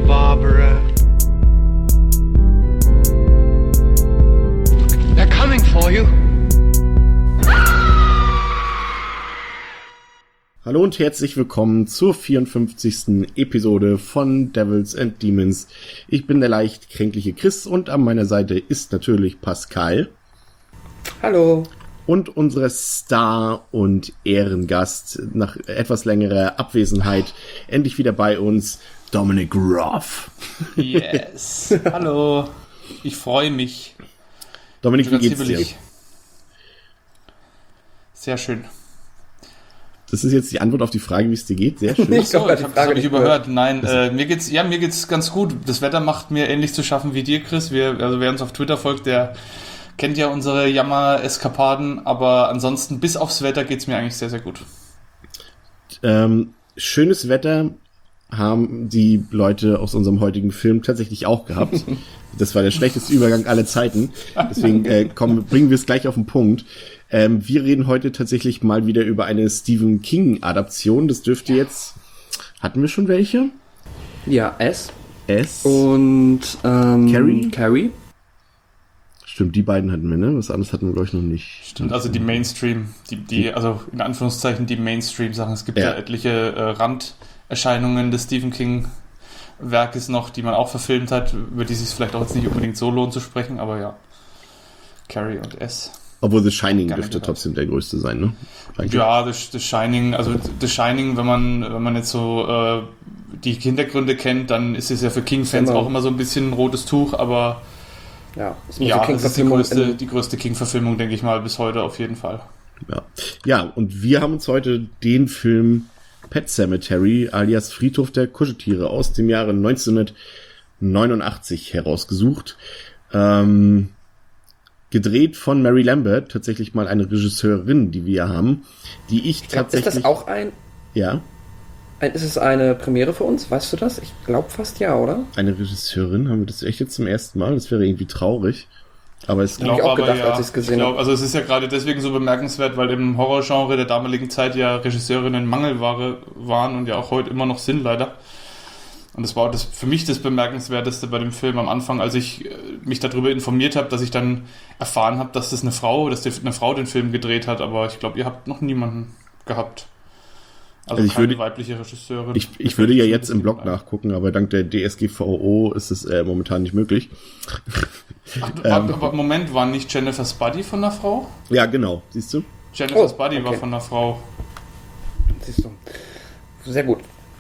Barbara. They're coming for you. Hallo und herzlich willkommen zur 54. Episode von Devils and Demons. Ich bin der leicht kränkliche Chris und an meiner Seite ist natürlich Pascal. Hallo. Und unsere Star- und Ehrengast nach etwas längerer Abwesenheit endlich wieder bei uns, Dominic Roth. Yes. Hallo. Ich freue mich. Dominik, wie geht's dir? Sehr schön. Das ist jetzt die Antwort auf die Frage, wie es dir geht. Sehr schön. Ich habe nicht überhört. Nein, mir geht's ganz gut. Das Wetter macht mir ähnlich zu schaffen wie dir, Chris. Wer uns auf Twitter folgt, der kennt ja unsere Jammer-Eskapaden. Aber ansonsten, bis aufs Wetter, geht's mir eigentlich sehr, sehr gut. Schönes Wetter haben die Leute aus unserem heutigen Film tatsächlich auch gehabt. Das war der schlechteste Übergang aller Zeiten. Deswegen bringen wir es gleich auf den Punkt. Wir reden heute tatsächlich mal wieder über eine Stephen King-Adaption. Das dürfte jetzt... Hatten wir schon welche? Ja, S. Und Carrie. Stimmt, die beiden hatten wir, ne? Was anderes hatten wir, glaube ich, noch nicht. Stimmt, also die Mainstream, also in Anführungszeichen die Mainstream-Sachen. Es gibt ja etliche Randerscheinungen des Stephen King-Werkes noch, die man auch verfilmt hat, über die es sich vielleicht auch jetzt nicht unbedingt so lohnt zu sprechen, aber ja. Carrie und S. Obwohl The Shining dürfte trotzdem der größte sein, ne? Eigentlich. Ja, The Shining, wenn man jetzt so die Hintergründe kennt, dann ist es ja für King-Fans auch immer so ein bisschen ein rotes Tuch, aber es ist die größte King-Verfilmung, denke ich mal, bis heute auf jeden Fall. Ja, und wir haben uns heute den Film Pet Sematary alias Friedhof der Kuscheltiere aus dem Jahre 1989 herausgesucht. Gedreht von Mary Lambert, tatsächlich mal eine Regisseurin, die wir haben, die ich tatsächlich... Ist das auch Ja. Ist es eine Premiere für uns? Weißt du das? Ich glaube fast ja, oder? Eine Regisseurin? Haben wir das echt jetzt zum ersten Mal? Das wäre irgendwie traurig. Aber es habe ich auch gedacht, als ich es gesehen habe. Also es ist ja gerade deswegen so bemerkenswert, weil im Horrorgenre der damaligen Zeit ja Regisseurinnen Mangelware waren und ja auch heute immer noch sind, leider. Und das war für mich das Bemerkenswerteste bei dem Film am Anfang, als ich mich darüber informiert habe, dass ich dann erfahren habe, dass eine Frau den Film gedreht hat. Aber ich glaube, ihr habt noch niemanden gehabt. Also keine weibliche Regisseurin. Ich würde ja jetzt im Blog nachgucken, aber dank der DSGVO ist es momentan nicht möglich. Aber Moment, war nicht Jennifer Spuddy von einer Frau? Ja, genau. Siehst du? Jennifer Spuddy war von einer Frau. Siehst du. Sehr gut.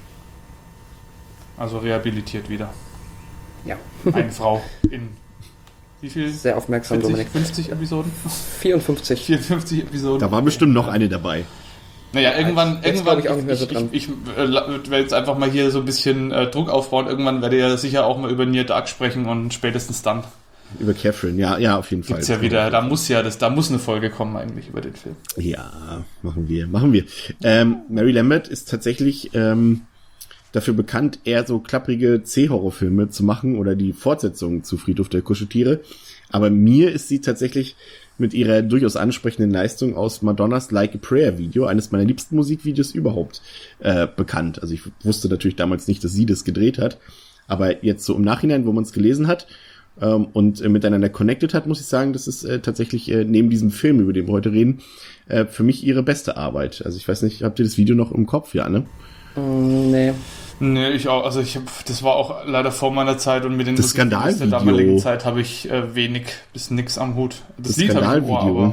Also rehabilitiert wieder. Ja. Eine Frau in wie viel? Sehr aufmerksam, 40, Dominik. 50 Episoden? 54 Episoden. Da war bestimmt noch eine dabei. Naja, irgendwann ich auch nicht mehr so dran. Ich werde jetzt einfach mal hier so ein bisschen Druck aufbauen. Irgendwann werde ich ja sicher auch mal über Near Dark sprechen und spätestens dann. Über Catherine, ja, auf jeden Fall. Gibt's ja wieder, da muss eine Folge kommen eigentlich über den Film. Ja, machen wir. Mary Lambert ist tatsächlich dafür bekannt, eher so klapprige C-Horrorfilme zu machen oder die Fortsetzung zu Friedhof der Kuscheltiere. Aber mir ist sie tatsächlich mit ihrer durchaus ansprechenden Leistung aus Madonnas Like a Prayer Video, eines meiner liebsten Musikvideos überhaupt, bekannt. Also ich wusste natürlich damals nicht, dass sie das gedreht hat. Aber jetzt so im Nachhinein, wo man es gelesen hat und miteinander connected hat, muss ich sagen, das ist tatsächlich neben diesem Film, über den wir heute reden, für mich ihre beste Arbeit. Also ich weiß nicht, habt ihr das Video noch im Kopf? Ja, ne? Nee. Nee, ich auch. Also das war auch leider vor meiner Zeit und mit den das Skandalvideo der damaligen Zeit habe ich wenig bis nix am Hut. Das Lied Skandalvideo.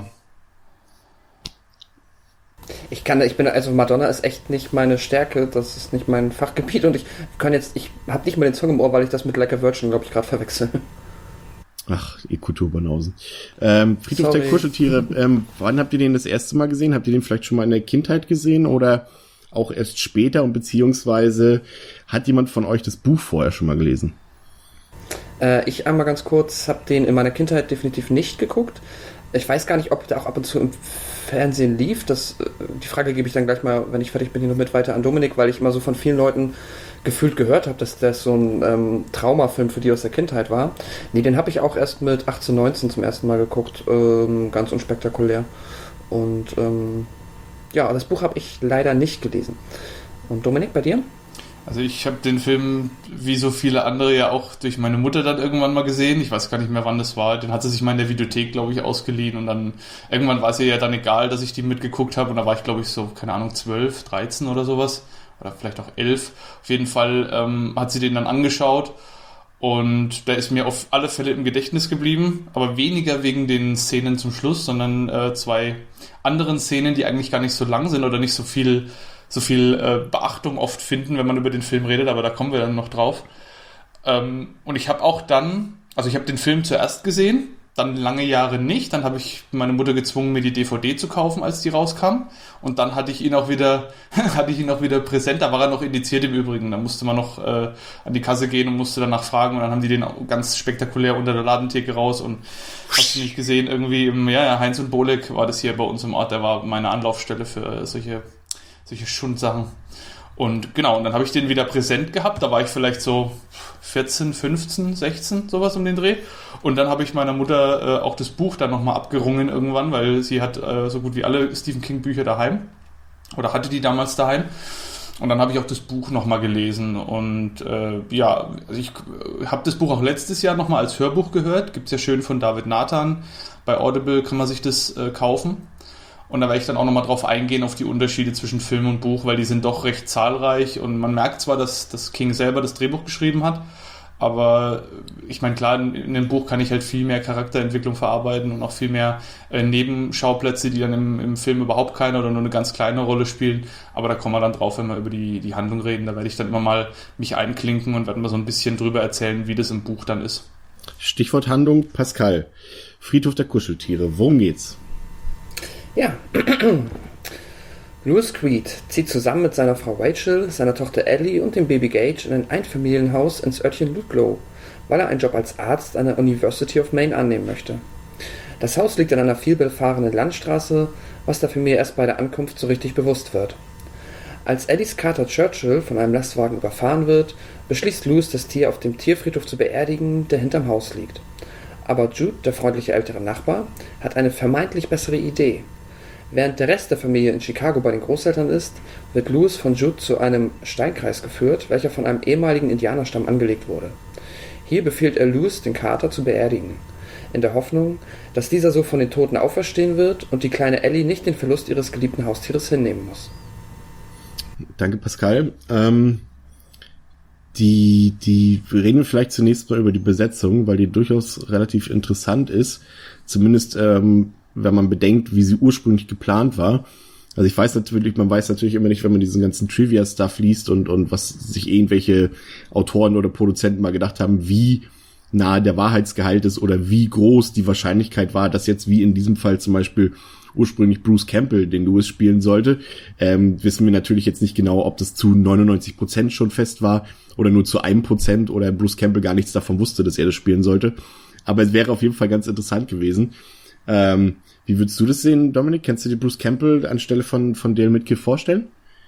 Also Madonna ist echt nicht meine Stärke, das ist nicht mein Fachgebiet und ich habe nicht mal den Song im Ohr, weil ich das mit Like a Virgin, glaube ich, gerade verwechsel. Ach, Kulturbanausen. Friedhof der Kuscheltiere, wann habt ihr den das erste Mal gesehen? Habt ihr den vielleicht schon mal in der Kindheit gesehen oder auch erst später und beziehungsweise hat jemand von euch das Buch vorher schon mal gelesen? Ich einmal ganz kurz, habe den in meiner Kindheit definitiv nicht geguckt. Ich weiß gar nicht, ob der auch ab und zu im Fernsehen lief. Die Frage gebe ich dann gleich mal, wenn ich fertig bin, hier noch mit weiter an Dominik, weil ich immer so von vielen Leuten gefühlt gehört habe, dass das so ein Traumafilm für die aus der Kindheit war. Nee, den habe ich auch erst mit 18, 19 zum ersten Mal geguckt. Ganz unspektakulär. Und das Buch habe ich leider nicht gelesen. Und Dominik, bei dir? Also ich habe den Film, wie so viele andere, ja auch durch meine Mutter dann irgendwann mal gesehen. Ich weiß gar nicht mehr, wann das war. Den hat sie sich mal in der Videothek, glaube ich, ausgeliehen. Und dann irgendwann war es ihr ja dann egal, dass ich die mitgeguckt habe. Und da war ich, glaube ich, so, keine Ahnung, 12, 13 oder sowas. Oder vielleicht auch 11. Auf jeden Fall hat sie den dann angeschaut. Und der ist mir auf alle Fälle im Gedächtnis geblieben. Aber weniger wegen den Szenen zum Schluss, sondern zwei anderen Szenen, die eigentlich gar nicht so lang sind oder nicht so viel Beachtung oft finden, wenn man über den Film redet, aber da kommen wir dann noch drauf. Und ich habe auch dann, also ich habe den Film zuerst gesehen, dann lange Jahre nicht, dann habe ich meine Mutter gezwungen, mir die DVD zu kaufen, als die rauskam, und dann hatte ich ihn auch wieder präsent, da war er noch indiziert im Übrigen, da musste man noch an die Kasse gehen und musste danach fragen, und dann haben die den ganz spektakulär unter der Ladentheke raus, und hast du nicht gesehen, irgendwie Heinz und Bolek war das hier bei uns im Ort, der war meine Anlaufstelle für solche Schundsachen. Und genau, und dann habe ich den wieder präsent gehabt, da war ich vielleicht so 14, 15, 16, sowas um den Dreh. Und dann habe ich meiner Mutter auch das Buch dann nochmal abgerungen irgendwann, weil sie hat so gut wie alle Stephen King Bücher daheim. Oder hatte die damals daheim. Und dann habe ich auch das Buch nochmal gelesen. Und also ich habe das Buch auch letztes Jahr nochmal als Hörbuch gehört. Gibt es ja schön von David Nathan. Bei Audible kann man sich das kaufen. Und da werde ich dann auch nochmal drauf eingehen, auf die Unterschiede zwischen Film und Buch, weil die sind doch recht zahlreich. Und man merkt zwar, dass King selber das Drehbuch geschrieben hat, aber ich meine, klar, in dem Buch kann ich halt viel mehr Charakterentwicklung verarbeiten und auch viel mehr Nebenschauplätze, die dann im Film überhaupt keine oder nur eine ganz kleine Rolle spielen. Aber da kommen wir dann drauf, wenn wir über die Handlung reden. Da werde ich dann immer mal mich einklinken und werde mal so ein bisschen drüber erzählen, wie das im Buch dann ist. Stichwort Handlung, Pascal. Friedhof der Kuscheltiere. Worum geht's? Ja, Louis Creed zieht zusammen mit seiner Frau Rachel, seiner Tochter Ellie und dem Baby Gage in ein Einfamilienhaus ins Örtchen Ludlow, weil er einen Job als Arzt an der University of Maine annehmen möchte. Das Haus liegt an einer vielbefahrenen Landstraße, was der Familie erst bei der Ankunft so richtig bewusst wird. Als Ellies Kater Churchill von einem Lastwagen überfahren wird, beschließt Louis, das Tier auf dem Tierfriedhof zu beerdigen, der hinterm Haus liegt. Aber Jude, der freundliche ältere Nachbar, hat eine vermeintlich bessere Idee. Während der Rest der Familie in Chicago bei den Großeltern ist, wird Louis von Jude zu einem Steinkreis geführt, welcher von einem ehemaligen Indianerstamm angelegt wurde. Hier befiehlt er Louis, den Kater zu beerdigen, in der Hoffnung, dass dieser so von den Toten auferstehen wird und die kleine Ellie nicht den Verlust ihres geliebten Haustieres hinnehmen muss. Danke, Pascal. Wir reden vielleicht zunächst mal über die Besetzung, weil die durchaus relativ interessant ist. Zumindest, wenn man bedenkt, wie sie ursprünglich geplant war. Also man weiß natürlich immer nicht, wenn man diesen ganzen Trivia-Stuff liest und was sich irgendwelche Autoren oder Produzenten mal gedacht haben, wie nahe der Wahrheitsgehalt ist oder wie groß die Wahrscheinlichkeit war, dass jetzt wie in diesem Fall zum Beispiel ursprünglich Bruce Campbell den Louis spielen sollte. Wissen wir natürlich jetzt nicht genau, ob das zu 99% schon fest war oder nur zu 1% oder Bruce Campbell gar nichts davon wusste, dass er das spielen sollte. Aber es wäre auf jeden Fall ganz interessant gewesen. Wie würdest du das sehen, Dominik? Kannst du dir Bruce Campbell anstelle von Dale Midkiff vorstellen?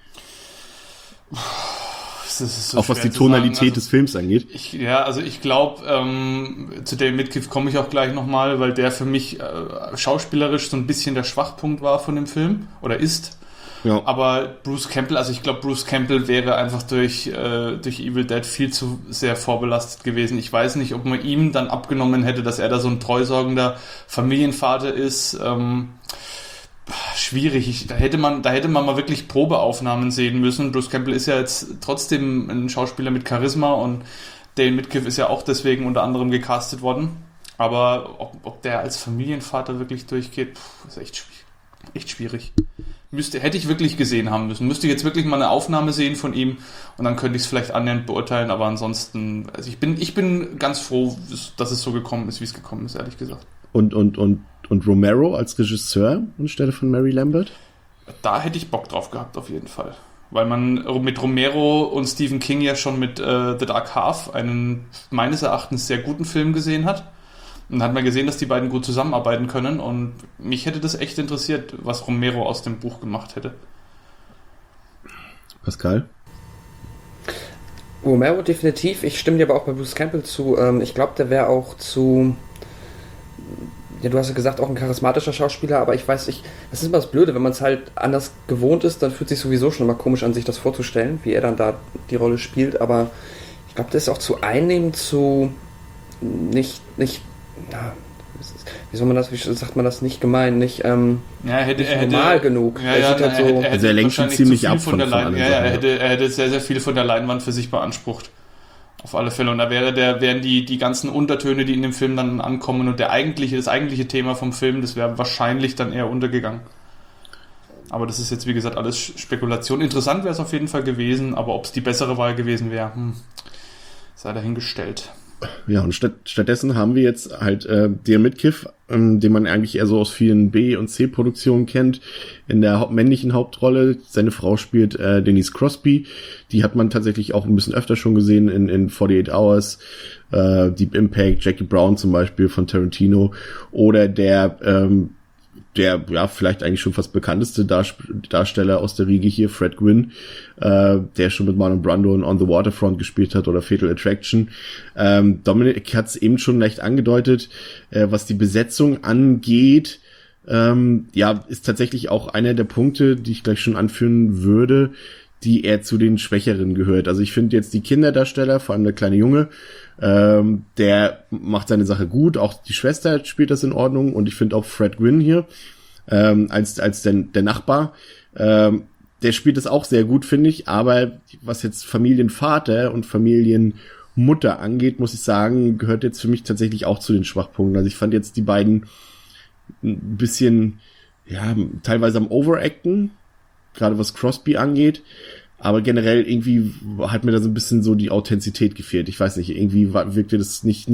So auch was die Tonalität des Films angeht. Ich glaube, zu Dale Midkiff komme ich auch gleich nochmal, weil der für mich schauspielerisch so ein bisschen der Schwachpunkt war von dem Film oder ist. Ja. Aber Bruce Campbell, also ich glaube, Bruce Campbell wäre einfach durch Evil Dead viel zu sehr vorbelastet gewesen. Ich weiß nicht, ob man ihm dann abgenommen hätte, dass er da so ein treusorgender Familienvater ist. Schwierig. Da hätte man mal wirklich Probeaufnahmen sehen müssen. Bruce Campbell ist ja jetzt trotzdem ein Schauspieler mit Charisma und Dale Midkiff ist ja auch deswegen unter anderem gecastet worden. Aber ob der als Familienvater wirklich durchgeht, ist echt schwierig. Hätte ich wirklich gesehen haben müssen. Müsste jetzt wirklich mal eine Aufnahme sehen von ihm und dann könnte ich es vielleicht annähernd beurteilen, aber ansonsten, also ich bin ganz froh, dass es so gekommen ist, wie es gekommen ist, ehrlich gesagt. Und Romero als Regisseur anstelle von Mary Lambert? Da hätte ich Bock drauf gehabt, auf jeden Fall. Weil man mit Romero und Stephen King ja schon mit The Dark Half einen meines Erachtens sehr guten Film gesehen hat. Und hat man gesehen, dass die beiden gut zusammenarbeiten können und mich hätte das echt interessiert, was Romero aus dem Buch gemacht hätte. Pascal? Romero definitiv. Ich stimme dir aber auch bei Bruce Campbell zu. Ich glaube, der wäre auch zu ja, du hast ja gesagt, auch ein charismatischer Schauspieler, aber ich weiß nicht, das ist immer das Blöde, wenn man es halt anders gewohnt ist, dann fühlt sich sowieso schon immer komisch an, sich das vorzustellen, wie er dann da die Rolle spielt, aber ich glaube, das ist auch zu einnehmend, zu nicht, na, wie sagt man das, nicht gemein, nicht, nicht normal genug. Er lenkt schon ziemlich ab von er hätte sehr, sehr viel von der Leinwand für sich beansprucht. Auf alle Fälle. Und da wären die ganzen Untertöne, die in dem Film dann ankommen und das eigentliche Thema vom Film, das wäre wahrscheinlich dann eher untergegangen. Aber das ist jetzt, wie gesagt, alles Spekulation. Interessant wäre es auf jeden Fall gewesen, aber ob es die bessere Wahl gewesen wäre, sei dahingestellt. Ja, und stattdessen haben wir jetzt halt Dean Midkiff, den man eigentlich eher so aus vielen B- und C-Produktionen kennt, in der männlichen Hauptrolle. Seine Frau spielt Denise Crosby. Die hat man tatsächlich auch ein bisschen öfter schon gesehen in 48 Hours, Deep Impact, Jackie Brown zum Beispiel von Tarantino oder der ja vielleicht eigentlich schon fast bekannteste Darsteller aus der Riege hier, Fred Gwynne, der schon mit Marlon Brando in On the Waterfront gespielt hat oder Fatal Attraction. Dominik hat es eben schon leicht angedeutet, was die Besetzung angeht, ist tatsächlich auch einer der Punkte, die ich gleich schon anführen würde, die eher zu den Schwächeren gehört. Also ich finde jetzt die Kinderdarsteller, vor allem der kleine Junge, der macht seine Sache gut, auch die Schwester spielt das in Ordnung und ich finde auch Fred Gwynne hier als der Nachbar, der spielt das auch sehr gut, finde ich, aber was jetzt Familienvater und Familienmutter angeht, muss ich sagen, gehört jetzt für mich tatsächlich auch zu den Schwachpunkten. Also ich fand jetzt die beiden ein bisschen, ja, teilweise am Overacten, gerade was Crosby angeht. Aber generell irgendwie hat mir da so ein bisschen so die Authentizität gefehlt. Ich weiß nicht, irgendwie wirkte das nicht,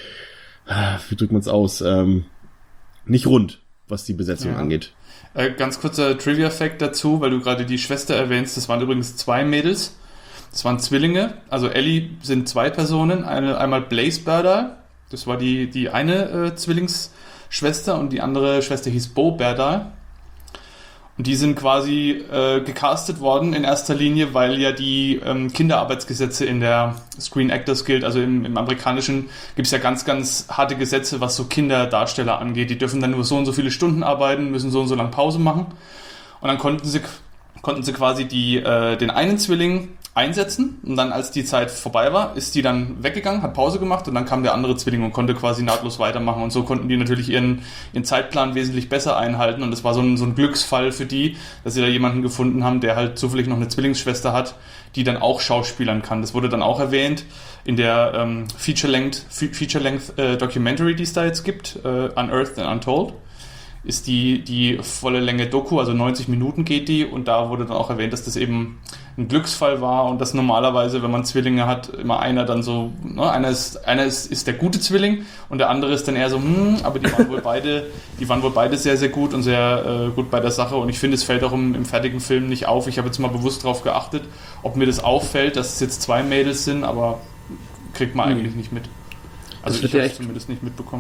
wie drückt man es aus, nicht rund, was die Besetzung angeht. Ganz kurzer Trivia-Fact dazu, weil du gerade die Schwester erwähnst. Das waren übrigens 2 Mädels. Das waren Zwillinge. Also Ellie sind 2 Personen. Einmal Blaze Berdal. Das war die eine Zwillingsschwester und die andere Schwester hieß Bo Berdal. Und die sind quasi gecastet worden in erster Linie, weil ja die Kinderarbeitsgesetze in der Screen Actors Guild, also im amerikanischen, gibt es ja ganz, ganz harte Gesetze, was so Kinderdarsteller angeht. Die dürfen dann nur so und so viele Stunden arbeiten, müssen so und so lange Pause machen. Und dann konnten sie quasi den einen Zwilling einsetzen und dann, als die Zeit vorbei war, ist die dann weggegangen, hat Pause gemacht und dann kam der andere Zwilling und konnte quasi nahtlos weitermachen und so konnten die natürlich ihren Zeitplan wesentlich besser einhalten und das war so ein Glücksfall für die, dass sie da jemanden gefunden haben, der halt zufällig noch eine Zwillingsschwester hat, die dann auch schauspielern kann. Das wurde dann auch erwähnt in der Feature-Length Documentary, die es da jetzt gibt, Unearthed and Untold. Ist die volle Länge Doku, also 90 Minuten geht die und da wurde dann auch erwähnt, dass das eben ein Glücksfall war und dass normalerweise, wenn man Zwillinge hat, immer einer dann so, ne, einer ist der gute Zwilling und der andere ist dann eher so, aber die waren wohl beide sehr, sehr gut und sehr gut bei der Sache und ich finde, es fällt auch im fertigen Film nicht auf. Ich habe jetzt mal bewusst drauf geachtet, ob mir das auffällt, dass es jetzt 2 Mädels sind, aber kriegt man eigentlich nicht mit. Also ich habe es zumindest nicht mitbekommen.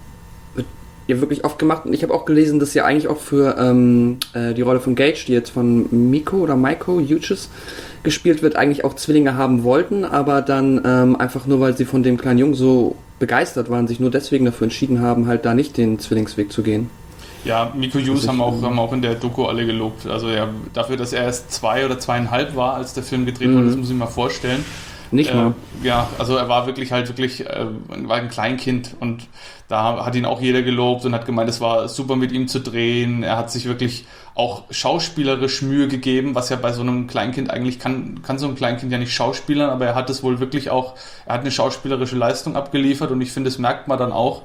Ja, wirklich oft gemacht und ich habe auch gelesen, dass ja eigentlich auch für die Rolle von Gage, die jetzt von Miko Hughes gespielt wird, eigentlich auch Zwillinge haben wollten, aber dann einfach nur, weil sie von dem kleinen Jungen so begeistert waren, sich nur deswegen dafür entschieden haben, halt da nicht den Zwillingsweg zu gehen. Ja, Miko Hughes haben auch in der Doku alle gelobt. Also ja, dafür, dass er erst 2 oder 2,5 war, als der Film gedreht wurde, das muss ich mir mal vorstellen. Nicht mal. Ja, also er war wirklich war ein Kleinkind und da hat ihn auch jeder gelobt und hat gemeint, es war super mit ihm zu drehen. Er hat sich wirklich auch schauspielerisch Mühe gegeben, was ja bei so einem Kleinkind eigentlich kann so ein Kleinkind ja nicht schauspielern, aber er hat es wohl wirklich auch, er hat eine schauspielerische Leistung abgeliefert und ich finde, das merkt man dann auch.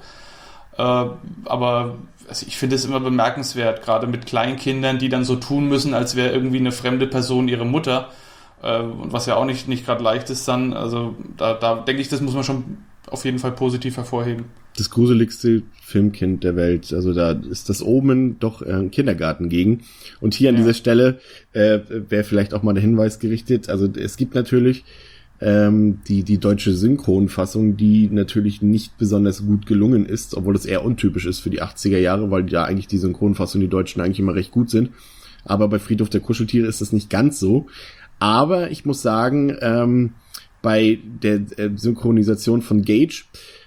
Aber also ich finde es immer bemerkenswert, gerade mit Kleinkindern, die dann so tun müssen, als wäre irgendwie eine fremde Person ihre Mutter. Und was ja auch nicht gerade leicht ist dann, also da denke ich, das muss man schon auf jeden Fall positiv hervorheben. Das gruseligste Filmkind der Welt, also da ist das Omen doch ein Kindergarten gegen. Und hier an dieser Stelle wäre vielleicht auch mal der Hinweis gerichtet, also es gibt natürlich die deutsche Synchronfassung, die natürlich nicht besonders gut gelungen ist, obwohl es eher untypisch ist für die 80er Jahre, weil ja eigentlich die Synchronfassung, die Deutschen eigentlich immer recht gut sind. Aber bei Friedhof der Kuscheltiere ist das nicht ganz so. Aber ich muss sagen, bei der Synchronisation von Gage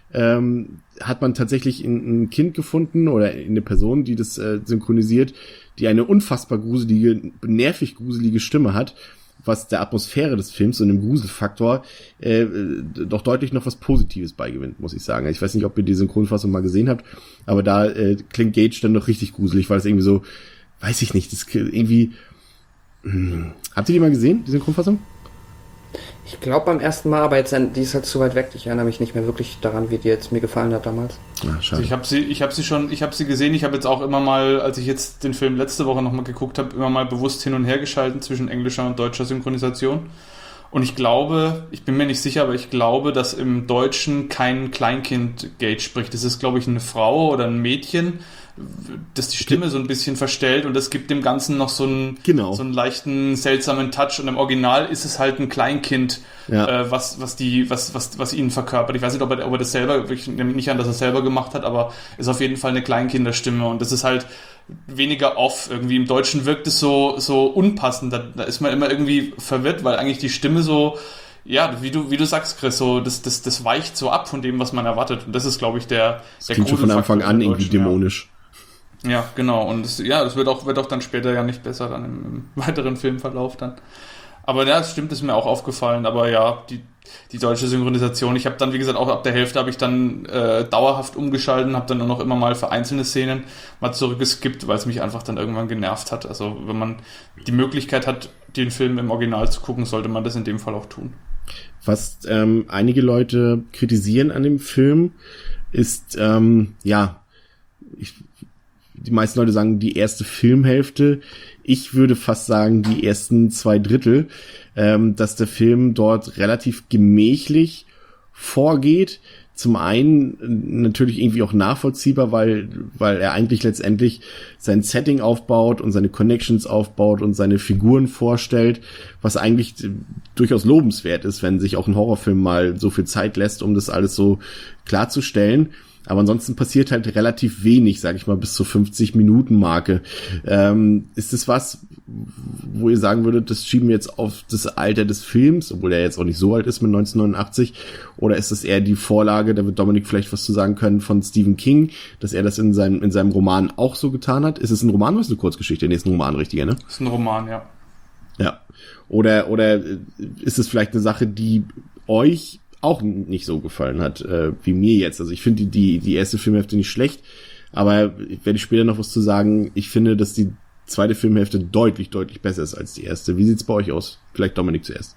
hat man tatsächlich ein Kind gefunden oder eine Person, die das synchronisiert, die eine unfassbar gruselige, nervig gruselige Stimme hat, was der Atmosphäre des Films und dem Gruselfaktor doch deutlich noch was Positives beigewinnt, muss ich sagen. Ich weiß nicht, ob ihr die Synchronfassung mal gesehen habt, aber da klingt Gage dann doch richtig gruselig, weil es irgendwie so, weiß ich nicht, das irgendwie... Habt ihr die mal gesehen, die Synchronfassung? Ich glaube beim ersten Mal, aber jetzt die ist halt zu weit weg. Ich erinnere mich nicht mehr wirklich daran, wie die jetzt mir gefallen hat damals. Ach, schade. Also ich habe sie gesehen. Ich habe jetzt auch immer mal, als ich jetzt den Film letzte Woche nochmal geguckt habe, immer mal bewusst hin und her geschalten zwischen englischer und deutscher Synchronisation. Und ich glaube, ich bin mir nicht sicher, aber ich glaube, dass im Deutschen kein Kleinkind Gage spricht. Das ist, glaube ich, eine Frau oder ein Mädchen, das die Stimme so ein bisschen verstellt, und das gibt dem Ganzen noch so einen leichten, seltsamen Touch, und im Original ist es halt ein Kleinkind, was ihn verkörpert. Ich weiß nicht, ob er das selber, ich nehme nicht an, dass er es selber gemacht hat, aber ist auf jeden Fall eine Kleinkinderstimme, und das ist halt weniger off. Irgendwie im Deutschen wirkt es so unpassend, da ist man immer irgendwie verwirrt, weil eigentlich die Stimme so, ja, wie du sagst, Chris, so das weicht so ab von dem, was man erwartet, und das ist, glaube ich, der klingt schon von Anfang an irgendwie dämonisch. Ja, genau. Und das wird auch dann später ja nicht besser dann im weiteren Filmverlauf dann. Aber ja, das stimmt, ist mir auch aufgefallen. Aber ja, die deutsche Synchronisation, ich habe dann, wie gesagt, auch ab der Hälfte habe ich dann dauerhaft umgeschalten, habe dann nur noch immer mal für einzelne Szenen mal zurückgeskippt, weil es mich einfach dann irgendwann genervt hat. Also wenn man die Möglichkeit hat, den Film im Original zu gucken, sollte man das in dem Fall auch tun. Was einige Leute kritisieren an dem Film ist, die meisten Leute sagen, die erste Filmhälfte. Ich würde fast sagen, die ersten 2/3, dass der Film dort relativ gemächlich vorgeht. Zum einen natürlich irgendwie auch nachvollziehbar, weil er eigentlich letztendlich sein Setting aufbaut und seine Connections aufbaut und seine Figuren vorstellt, was eigentlich durchaus lobenswert ist, wenn sich auch ein Horrorfilm mal so viel Zeit lässt, um das alles so klarzustellen. Aber ansonsten passiert halt relativ wenig, sage ich mal, bis zur 50-Minuten-Marke. Ist das was, wo ihr sagen würdet, das schieben wir jetzt auf das Alter des Films, obwohl er jetzt auch nicht so alt ist mit 1989? Oder ist das eher die Vorlage, da wird Dominik vielleicht was zu sagen können, von Stephen King, dass er das in seinem Roman auch so getan hat? Ist es ein Roman oder ist es eine Kurzgeschichte? Nee, ist ein Roman, richtiger, ne? Ist ein Roman, ja. Ja. Oder ist es vielleicht eine Sache, die euch auch nicht so gefallen hat, wie mir jetzt. Also ich finde die erste Filmhälfte nicht schlecht, aber werde ich später noch was zu sagen. Ich finde, dass die zweite Filmhälfte deutlich, deutlich besser ist als die erste. Wie sieht's bei euch aus? Vielleicht Dominik zuerst.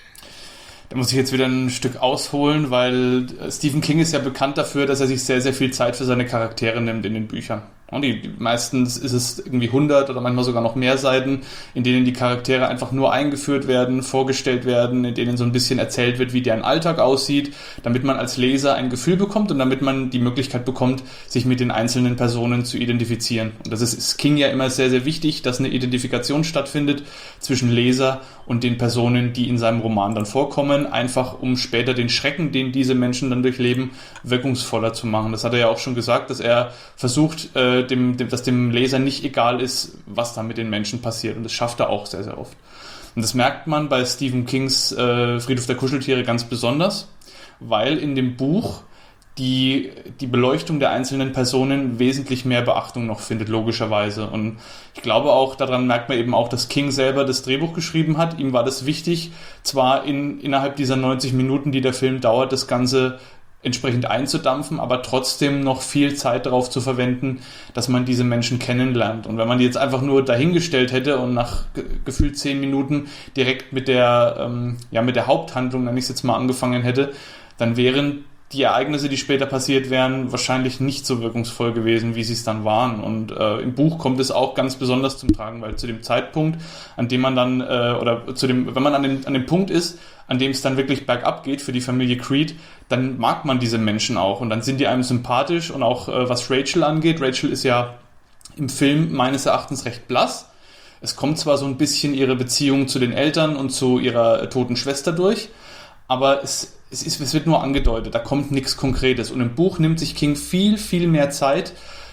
Da muss ich jetzt wieder ein Stück ausholen, weil Stephen King ist ja bekannt dafür, dass er sich sehr, sehr viel Zeit für seine Charaktere nimmt in den Büchern. Und meistens ist es irgendwie 100 oder manchmal sogar noch mehr Seiten, in denen die Charaktere einfach nur eingeführt werden, vorgestellt werden, in denen so ein bisschen erzählt wird, wie deren Alltag aussieht, damit man als Leser ein Gefühl bekommt und damit man die Möglichkeit bekommt, sich mit den einzelnen Personen zu identifizieren. Und das ist King ja immer sehr, sehr wichtig, dass eine Identifikation stattfindet zwischen Leser und den Personen, die in seinem Roman dann vorkommen, einfach um später den Schrecken, den diese Menschen dann durchleben, wirkungsvoller zu machen. Das hat er ja auch schon gesagt, dass er versucht, dass dem Leser nicht egal ist, was da mit den Menschen passiert. Und das schafft er auch sehr, sehr oft. Und das merkt man bei Stephen Kings Friedhof der Kuscheltiere ganz besonders, weil in dem Buch die Beleuchtung der einzelnen Personen wesentlich mehr Beachtung noch findet, logischerweise. Und ich glaube auch, daran merkt man eben auch, dass King selber das Drehbuch geschrieben hat. Ihm war das wichtig, zwar innerhalb dieser 90 Minuten, die der Film dauert, das Ganze entsprechend einzudampfen, aber trotzdem noch viel Zeit darauf zu verwenden, dass man diese Menschen kennenlernt. Und wenn man die jetzt einfach nur dahingestellt hätte und nach gefühlt 10 Minuten direkt mit der Haupthandlung, wenn ich es jetzt mal angefangen hätte, dann wären die Ereignisse, die später passiert wären, wahrscheinlich nicht so wirkungsvoll gewesen, wie sie es dann waren. Und im Buch kommt es auch ganz besonders zum Tragen, weil zu dem Zeitpunkt, an dem man dann, wenn man an dem Punkt ist, an dem es dann wirklich bergab geht für die Familie Creed, dann mag man diese Menschen auch und dann sind die einem sympathisch. Und auch was Rachel angeht, Rachel ist ja im Film meines Erachtens recht blass. Es kommt zwar so ein bisschen ihre Beziehung zu den Eltern und zu ihrer toten Schwester durch, aber es wird nur angedeutet, da kommt nichts Konkretes. Und im Buch nimmt sich King viel, viel mehr Zeit,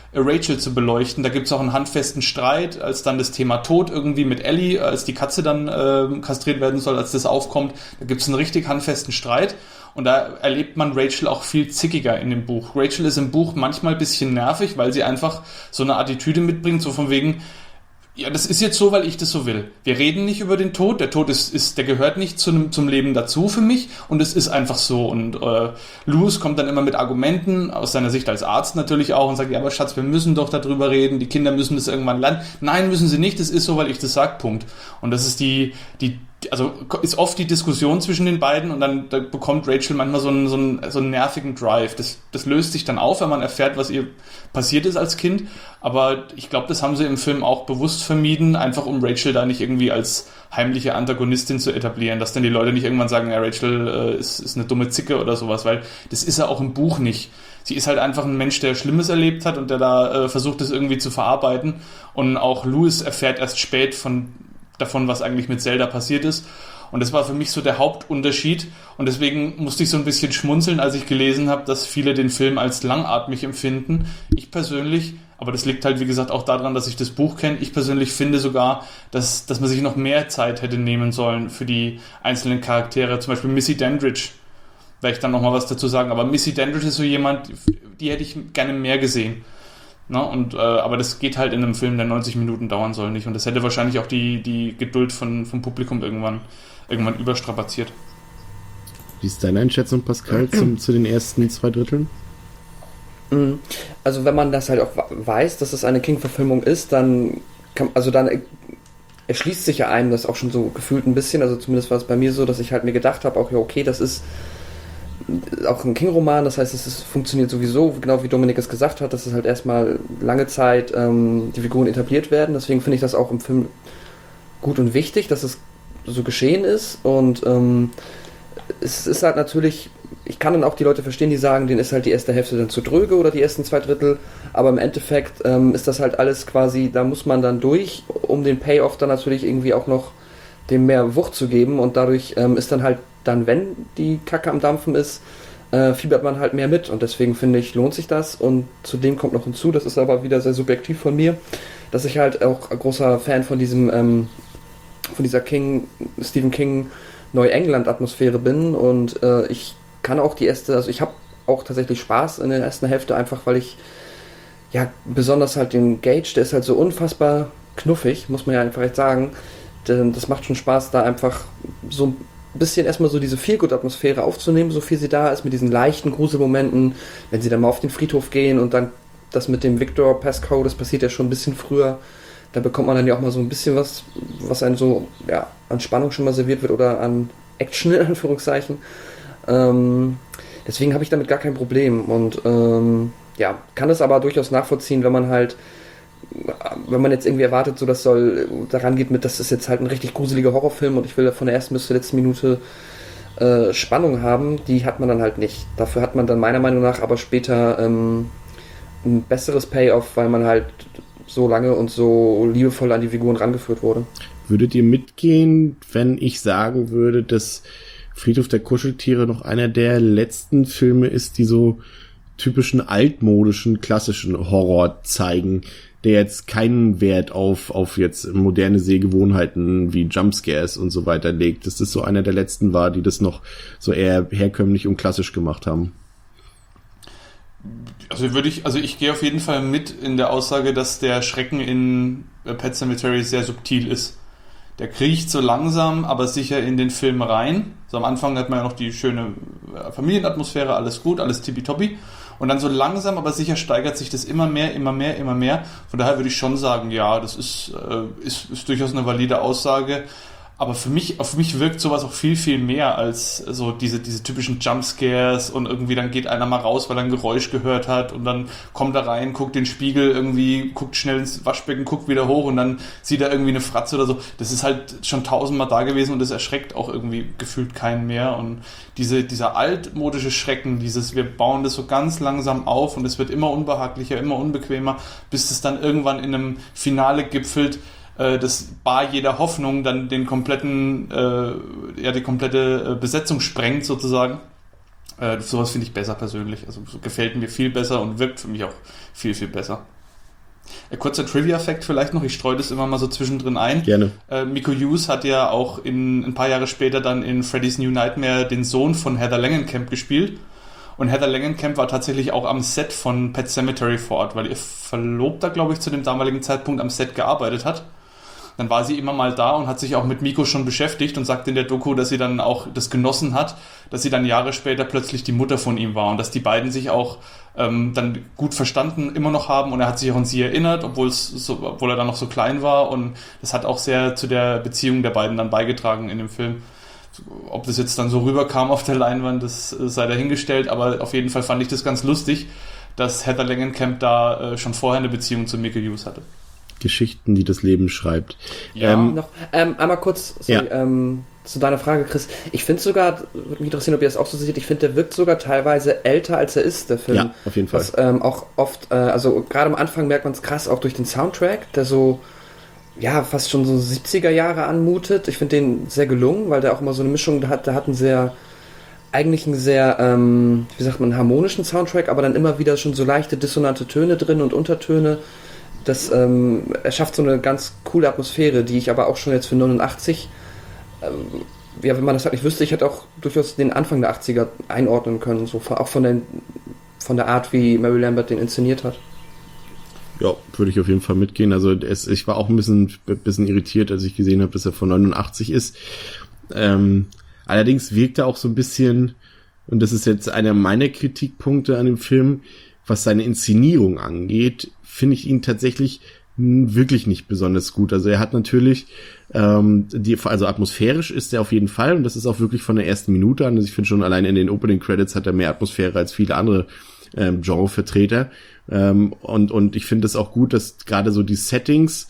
Rachel zu beleuchten. Da gibt es auch einen handfesten Streit, als dann das Thema Tod irgendwie mit Ellie, als die Katze dann kastriert werden soll, als das aufkommt. Da gibt es einen richtig handfesten Streit. Und da erlebt man Rachel auch viel zickiger in dem Buch. Rachel ist im Buch manchmal ein bisschen nervig, weil sie einfach so eine Attitüde mitbringt, so von wegen, ja, das ist jetzt so, weil ich das so will. Wir reden nicht über den Tod. Der Tod der gehört nicht zum Leben dazu für mich. Und es ist einfach so. Und Louis kommt dann immer mit Argumenten, aus seiner Sicht als Arzt natürlich auch, und sagt, ja, aber Schatz, wir müssen doch darüber reden. Die Kinder müssen das irgendwann lernen. Nein, müssen sie nicht. Das ist so, weil ich das sag, Punkt. Und das ist also ist oft die Diskussion zwischen den beiden, und dann da bekommt Rachel manchmal so einen nervigen Drive. Das löst sich dann auf, wenn man erfährt, was ihr passiert ist als Kind. Aber ich glaube, das haben sie im Film auch bewusst vermieden, einfach um Rachel da nicht irgendwie als heimliche Antagonistin zu etablieren, dass dann die Leute nicht irgendwann sagen, ja, Rachel ist eine dumme Zicke oder sowas, weil das ist ja auch im Buch nicht. Sie ist halt einfach ein Mensch, der Schlimmes erlebt hat und der da versucht, das irgendwie zu verarbeiten. Und auch Louis erfährt erst spät davon, was eigentlich mit Zelda passiert ist. Und das war für mich so der Hauptunterschied. Und deswegen musste ich so ein bisschen schmunzeln, als ich gelesen habe, dass viele den Film als langatmig empfinden. Ich persönlich, aber das liegt halt, wie gesagt, auch daran, dass ich das Buch kenne, ich persönlich finde sogar, dass man sich noch mehr Zeit hätte nehmen sollen für die einzelnen Charaktere. Zum Beispiel Missy Dandridge, werde ich dann nochmal was dazu sagen. Aber Missy Dandridge ist so jemand, die hätte ich gerne mehr gesehen. Na, aber das geht halt in einem Film, der 90 Minuten dauern soll, nicht. Und das hätte wahrscheinlich auch die Geduld vom Publikum irgendwann überstrapaziert. Wie ist deine Einschätzung, Pascal, zu den ersten 2 Dritteln? Also wenn man das halt auch weiß, dass es eine King-Verfilmung ist, dann erschließt sich ja einem das auch schon so gefühlt ein bisschen. Also zumindest war es bei mir so, dass ich halt mir gedacht habe, auch ja okay, das ist auch ein King-Roman, das heißt, es funktioniert sowieso, genau wie Dominik es gesagt hat, dass es halt erstmal lange Zeit die Figuren etabliert werden. Deswegen finde ich das auch im Film gut und wichtig, dass es so geschehen ist. Und es ist halt natürlich, ich kann dann auch die Leute verstehen, die sagen, denen ist halt die erste Hälfte dann zu dröge oder die ersten 2 Drittel, aber im Endeffekt ist das halt alles quasi, da muss man dann durch, um den Payoff dann natürlich irgendwie auch noch dem mehr Wucht zu geben, und dadurch ist dann halt wenn die Kacke am Dampfen ist, fiebert man halt mehr mit, und deswegen finde ich, lohnt sich das. Und zudem kommt noch hinzu, das ist aber wieder sehr subjektiv von mir, dass ich halt auch ein großer Fan von von dieser Stephen King Neuengland-Atmosphäre bin, und ich kann auch ich habe auch tatsächlich Spaß in der ersten Hälfte, einfach weil ich, ja, besonders halt den Gage, der ist halt so unfassbar knuffig, muss man ja einfach echt sagen, denn das macht schon Spaß, da einfach so ein bisschen erstmal so diese Feelgood-Atmosphäre aufzunehmen, so viel sie da ist, mit diesen leichten Gruselmomenten, wenn sie dann mal auf den Friedhof gehen, und dann das mit dem Victor Pascoe, das passiert ja schon ein bisschen früher, da bekommt man dann ja auch mal so ein bisschen was einem so, ja, an Spannung schon mal serviert wird oder an Action in Anführungszeichen. Deswegen habe ich damit gar kein Problem, und ja, kann es aber durchaus nachvollziehen, wenn man jetzt irgendwie erwartet, so das daran geht mit, das ist jetzt halt ein richtig gruseliger Horrorfilm und ich will von der ersten bis zur letzten Minute Spannung haben, die hat man dann halt nicht. Dafür hat man dann meiner Meinung nach aber später ein besseres Payoff, weil man halt so lange und so liebevoll an die Figuren rangeführt wurde. Würdet ihr mitgehen, wenn ich sagen würde, dass Friedhof der Kuscheltiere noch einer der letzten Filme ist, die so typischen altmodischen, klassischen Horror zeigen, der jetzt keinen Wert auf jetzt moderne Sehgewohnheiten wie Jumpscares und so weiter legt, dass das so einer der letzten war, die das noch so eher herkömmlich und klassisch gemacht haben? Also ich gehe auf jeden Fall mit in der Aussage, dass der Schrecken in Pet Sematary sehr subtil ist. Der kriecht so langsam, aber sicher in den Film rein. So am Anfang hat man ja noch die schöne Familienatmosphäre, alles gut, alles tippitoppi. Und dann so langsam, aber sicher steigert sich das immer mehr. Von daher würde ich schon sagen, ja, das ist durchaus eine valide Aussage. Aber auf mich wirkt sowas auch viel, viel mehr als so diese typischen Jumpscares und irgendwie dann geht einer mal raus, weil er ein Geräusch gehört hat und dann kommt er rein, guckt den Spiegel irgendwie, guckt schnell ins Waschbecken, guckt wieder hoch und dann sieht er irgendwie eine Fratze oder so. Das ist halt schon 1000-mal da gewesen und das erschreckt auch irgendwie gefühlt keinen mehr. Und dieser altmodische Schrecken, wir bauen das so ganz langsam auf und es wird immer unbehaglicher, immer unbequemer, bis es dann irgendwann in einem Finale gipfelt, das bar jeder Hoffnung dann die komplette Besetzung sprengt sozusagen. Sowas finde ich besser persönlich. Also so gefällt mir viel besser und wirkt für mich auch viel, viel besser. Kurzer Trivia-Fact vielleicht noch, ich streue das immer mal so zwischendrin ein. Gerne. Miko Hughes hat ja auch ein paar Jahre später dann in Freddy's New Nightmare den Sohn von Heather Langenkamp gespielt. Und Heather Langenkamp war tatsächlich auch am Set von Pet Sematary vor Ort, weil ihr Verlobter, glaube ich, zu dem damaligen Zeitpunkt am Set gearbeitet hat. Dann war sie immer mal da und hat sich auch mit Miko schon beschäftigt und sagt in der Doku, dass sie dann auch das genossen hat, dass sie dann Jahre später plötzlich die Mutter von ihm war und dass die beiden sich auch dann gut verstanden immer noch haben und er hat sich auch an sie erinnert, obwohl er dann noch so klein war und das hat auch sehr zu der Beziehung der beiden dann beigetragen in dem Film. Ob das jetzt dann so rüberkam auf der Leinwand, das sei dahingestellt, aber auf jeden Fall fand ich das ganz lustig, dass Heather Langenkamp da schon vorher eine Beziehung zu Miko Hughes hatte. Geschichten, die das Leben schreibt. Ja. Noch einmal kurz zu deiner Frage, Chris. Ich finde sogar, würde mich interessieren, ob ihr das auch so seht, ich finde, der wirkt sogar teilweise älter, als er ist, der Film. Ja, auf jeden Fall. Was auch oft, also gerade am Anfang merkt man es krass, auch durch den Soundtrack, der so, ja, fast schon so 70er Jahre anmutet. Ich finde den sehr gelungen, weil der auch immer so eine Mischung hat, der hat einen sehr, wie sagt man, harmonischen Soundtrack, aber dann immer wieder schon so leichte dissonante Töne drin und Untertöne. Das erschafft so eine ganz coole Atmosphäre, die ich aber auch schon jetzt für 89, wenn man das halt nicht wüsste, ich hätte auch durchaus den Anfang der 80er einordnen können, so auch von der Art, wie Mary Lambert den inszeniert hat. Ja, würde ich auf jeden Fall mitgehen. Also ich war auch ein bisschen irritiert, als ich gesehen habe, dass er von 89 ist. Allerdings wirkt er auch so ein bisschen, und das ist jetzt einer meiner Kritikpunkte an dem Film, was seine Inszenierung angeht, finde ich ihn tatsächlich wirklich nicht besonders gut. Also er hat natürlich, also atmosphärisch ist er auf jeden Fall, und das ist auch wirklich von der ersten Minute an. Also ich finde schon allein in den Opening Credits hat er mehr Atmosphäre als viele andere Genrevertreter. Und ich finde es auch gut, dass gerade so die Settings,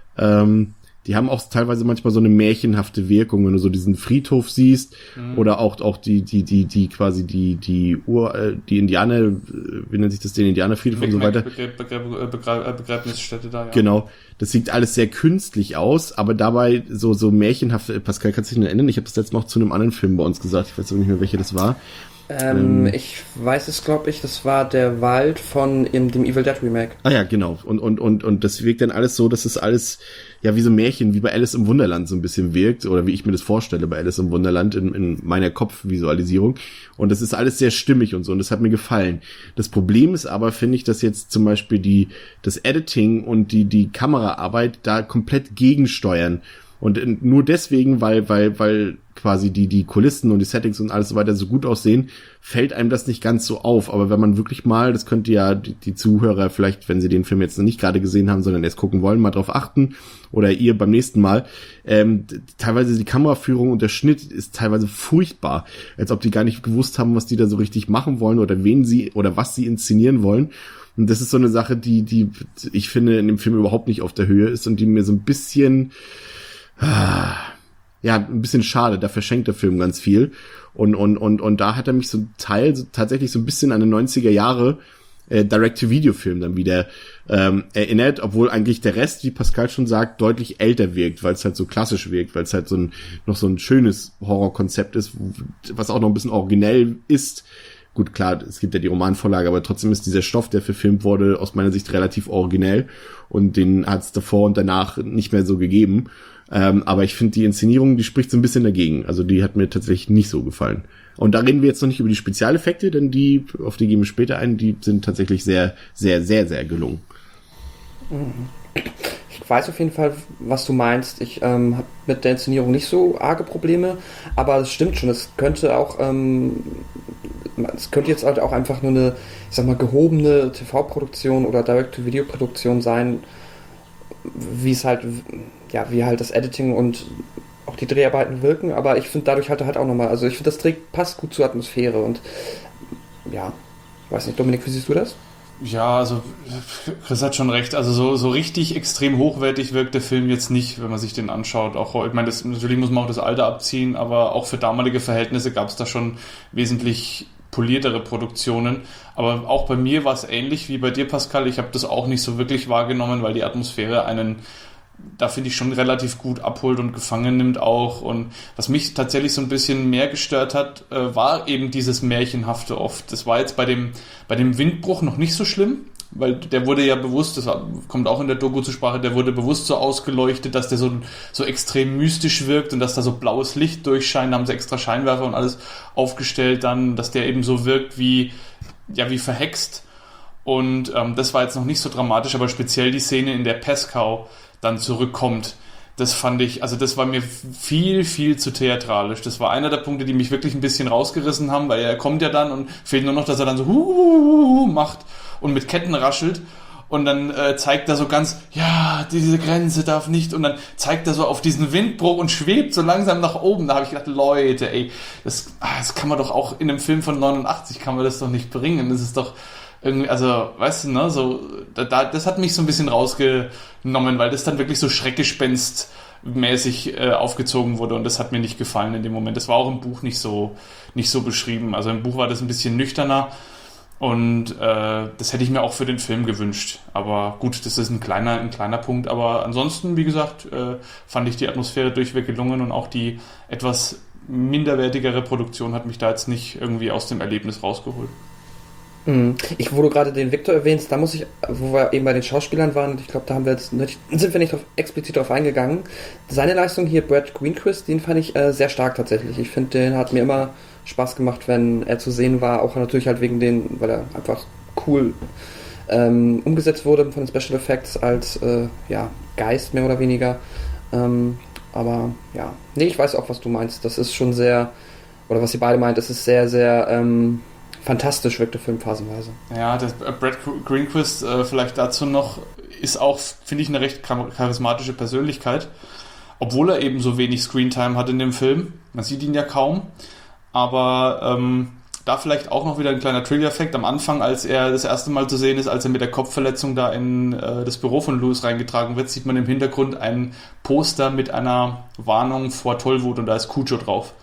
die haben auch teilweise manchmal so eine märchenhafte Wirkung, wenn du so diesen Friedhof siehst, oder auch die quasi die Indianer, wie nennt sich das, den Indianerfriedhof und so weiter. Begräbnisstätte da, ja. Genau. Das sieht alles sehr künstlich aus, aber dabei so märchenhaft. Pascal, kannst du dich noch erinnern? Ich habe das letzte Mal auch zu einem anderen Film bei uns gesagt. Ich weiß aber nicht mehr, welcher das war. Ich weiß es, glaube ich, das war der Wald von dem Evil Dead Remake. Ah ja, genau. Und das wirkt dann alles so, dass es alles, ja, wie so Märchen, wie bei Alice im Wunderland so ein bisschen wirkt, oder wie ich mir das vorstelle bei Alice im Wunderland in meiner Kopfvisualisierung. Und das ist alles sehr stimmig und so, und das hat mir gefallen. Das Problem ist aber, finde ich, dass jetzt zum Beispiel das Editing und die Kameraarbeit da komplett gegensteuern. Und nur deswegen, weil quasi die Kulissen und die Settings und alles so weiter so gut aussehen, fällt einem das nicht ganz so auf. Aber wenn man wirklich mal, das könnte ja die Zuhörer vielleicht, wenn sie den Film jetzt noch nicht gerade gesehen haben, sondern erst gucken wollen, mal drauf achten, oder ihr beim nächsten Mal, teilweise die Kameraführung und der Schnitt ist teilweise furchtbar, als ob die gar nicht gewusst haben, was die da so richtig machen wollen oder was sie inszenieren wollen. Und das ist so eine Sache, die ich finde in dem Film überhaupt nicht auf der Höhe ist und die mir so ein bisschen ein bisschen schade, da verschenkt der Film ganz viel. Und da hat er mich tatsächlich so ein bisschen an den 90er Jahre Direct-to-Video-Film dann wieder erinnert, obwohl eigentlich der Rest, wie Pascal schon sagt, deutlich älter wirkt, weil es halt so klassisch wirkt, weil es halt noch so ein schönes Horrorkonzept ist, was auch noch ein bisschen originell ist. Gut, klar, es gibt ja die Romanvorlage, aber trotzdem ist dieser Stoff, der verfilmt wurde, aus meiner Sicht relativ originell, und den hat es davor und danach nicht mehr so gegeben. Aber ich finde, die Inszenierung, die spricht so ein bisschen dagegen. Also die hat mir tatsächlich nicht so gefallen. Und da reden wir jetzt noch nicht über die Spezialeffekte, denn auf die gehen wir später ein, die sind tatsächlich sehr, sehr, sehr, sehr gelungen. Ich weiß auf jeden Fall, was du meinst. Ich habe mit der Inszenierung nicht so arge Probleme, aber es stimmt schon, es könnte jetzt halt auch einfach nur eine, ich sag mal, gehobene TV-Produktion oder Direct-to-Video-Produktion sein, wie halt das Editing und auch die Dreharbeiten wirken, aber ich finde, dadurch halt auch nochmal, also ich finde, das passt gut zur Atmosphäre und ja, ich weiß nicht, Dominik, wie siehst du das? Ja, also Chris hat schon recht, also so richtig extrem hochwertig wirkt der Film jetzt nicht, wenn man sich den anschaut. Auch, ich meine, natürlich muss man auch das Alter abziehen, aber auch für damalige Verhältnisse gab es da schon wesentlich poliertere Produktionen, aber auch bei mir war es ähnlich wie bei dir, Pascal. Ich habe das auch nicht so wirklich wahrgenommen, weil die Atmosphäre da finde ich schon relativ gut abholt und gefangen nimmt auch. Und was mich tatsächlich so ein bisschen mehr gestört hat, war eben dieses Märchenhafte oft. Das war jetzt bei dem Windbruch noch nicht so schlimm, weil der wurde ja bewusst, das kommt auch in der Doku zur Sprache, der wurde bewusst so ausgeleuchtet, dass der so extrem mystisch wirkt und dass da so blaues Licht durchscheint, da haben sie extra Scheinwerfer und alles aufgestellt dann, dass der eben so wirkt wie verhext. Und das war jetzt noch nicht so dramatisch, aber speziell die Szene, in der Pascal dann zurückkommt, das fand ich, also das war mir viel, viel zu theatralisch. Das war einer der Punkte, die mich wirklich ein bisschen rausgerissen haben, weil er kommt ja dann und fehlt nur noch, dass er dann so macht und mit Ketten raschelt und dann zeigt er so ganz, ja, diese Grenze darf nicht, und dann zeigt er so auf diesen Windbruch und schwebt so langsam nach oben. Da habe ich gedacht, Leute, ey, das kann man doch auch in einem Film von 89, kann man das doch nicht bringen. Das ist doch irgendwie, also, weißt du, ne, so, das hat mich so ein bisschen rausgenommen, weil das dann wirklich so schreckgespenstmäßig aufgezogen wurde, und das hat mir nicht gefallen in dem Moment. Das war auch im Buch nicht so beschrieben. Also im Buch war das ein bisschen nüchterner, und das hätte ich mir auch für den Film gewünscht. Aber gut, das ist ein kleiner Punkt, aber ansonsten, wie gesagt, fand ich die Atmosphäre durchweg gelungen, und auch die etwas minderwertigere Produktion hat mich da jetzt nicht irgendwie aus dem Erlebnis rausgeholt. Wo du gerade den Victor erwähnst, da muss ich, wo wir eben bei den Schauspielern waren, ich glaube, da sind wir nicht explizit drauf eingegangen. Seine Leistung hier, Brad Greenquist, den fand ich sehr stark tatsächlich. Ich finde, den hat mir immer Spaß gemacht, wenn er zu sehen war, auch natürlich halt weil er einfach cool umgesetzt wurde von den Special Effects als Geist mehr oder weniger. Aber ja, nee, ich weiß auch, was du meinst. Das ist schon sehr, oder was ihr beide meint, das ist sehr, sehr fantastisch, wirkt der Film phasenweise. Ja, das Brad Greenquist, vielleicht dazu noch, ist auch, finde ich, eine recht charismatische Persönlichkeit, obwohl er eben so wenig Screentime hat in dem Film. Man sieht ihn ja kaum, aber da vielleicht auch noch wieder ein kleiner Trivia-Fact. Am Anfang, als er das erste Mal zu sehen ist, als er mit der Kopfverletzung da in das Büro von Lewis reingetragen wird, sieht man im Hintergrund ein Poster mit einer Warnung vor Tollwut, und da ist Cujo drauf.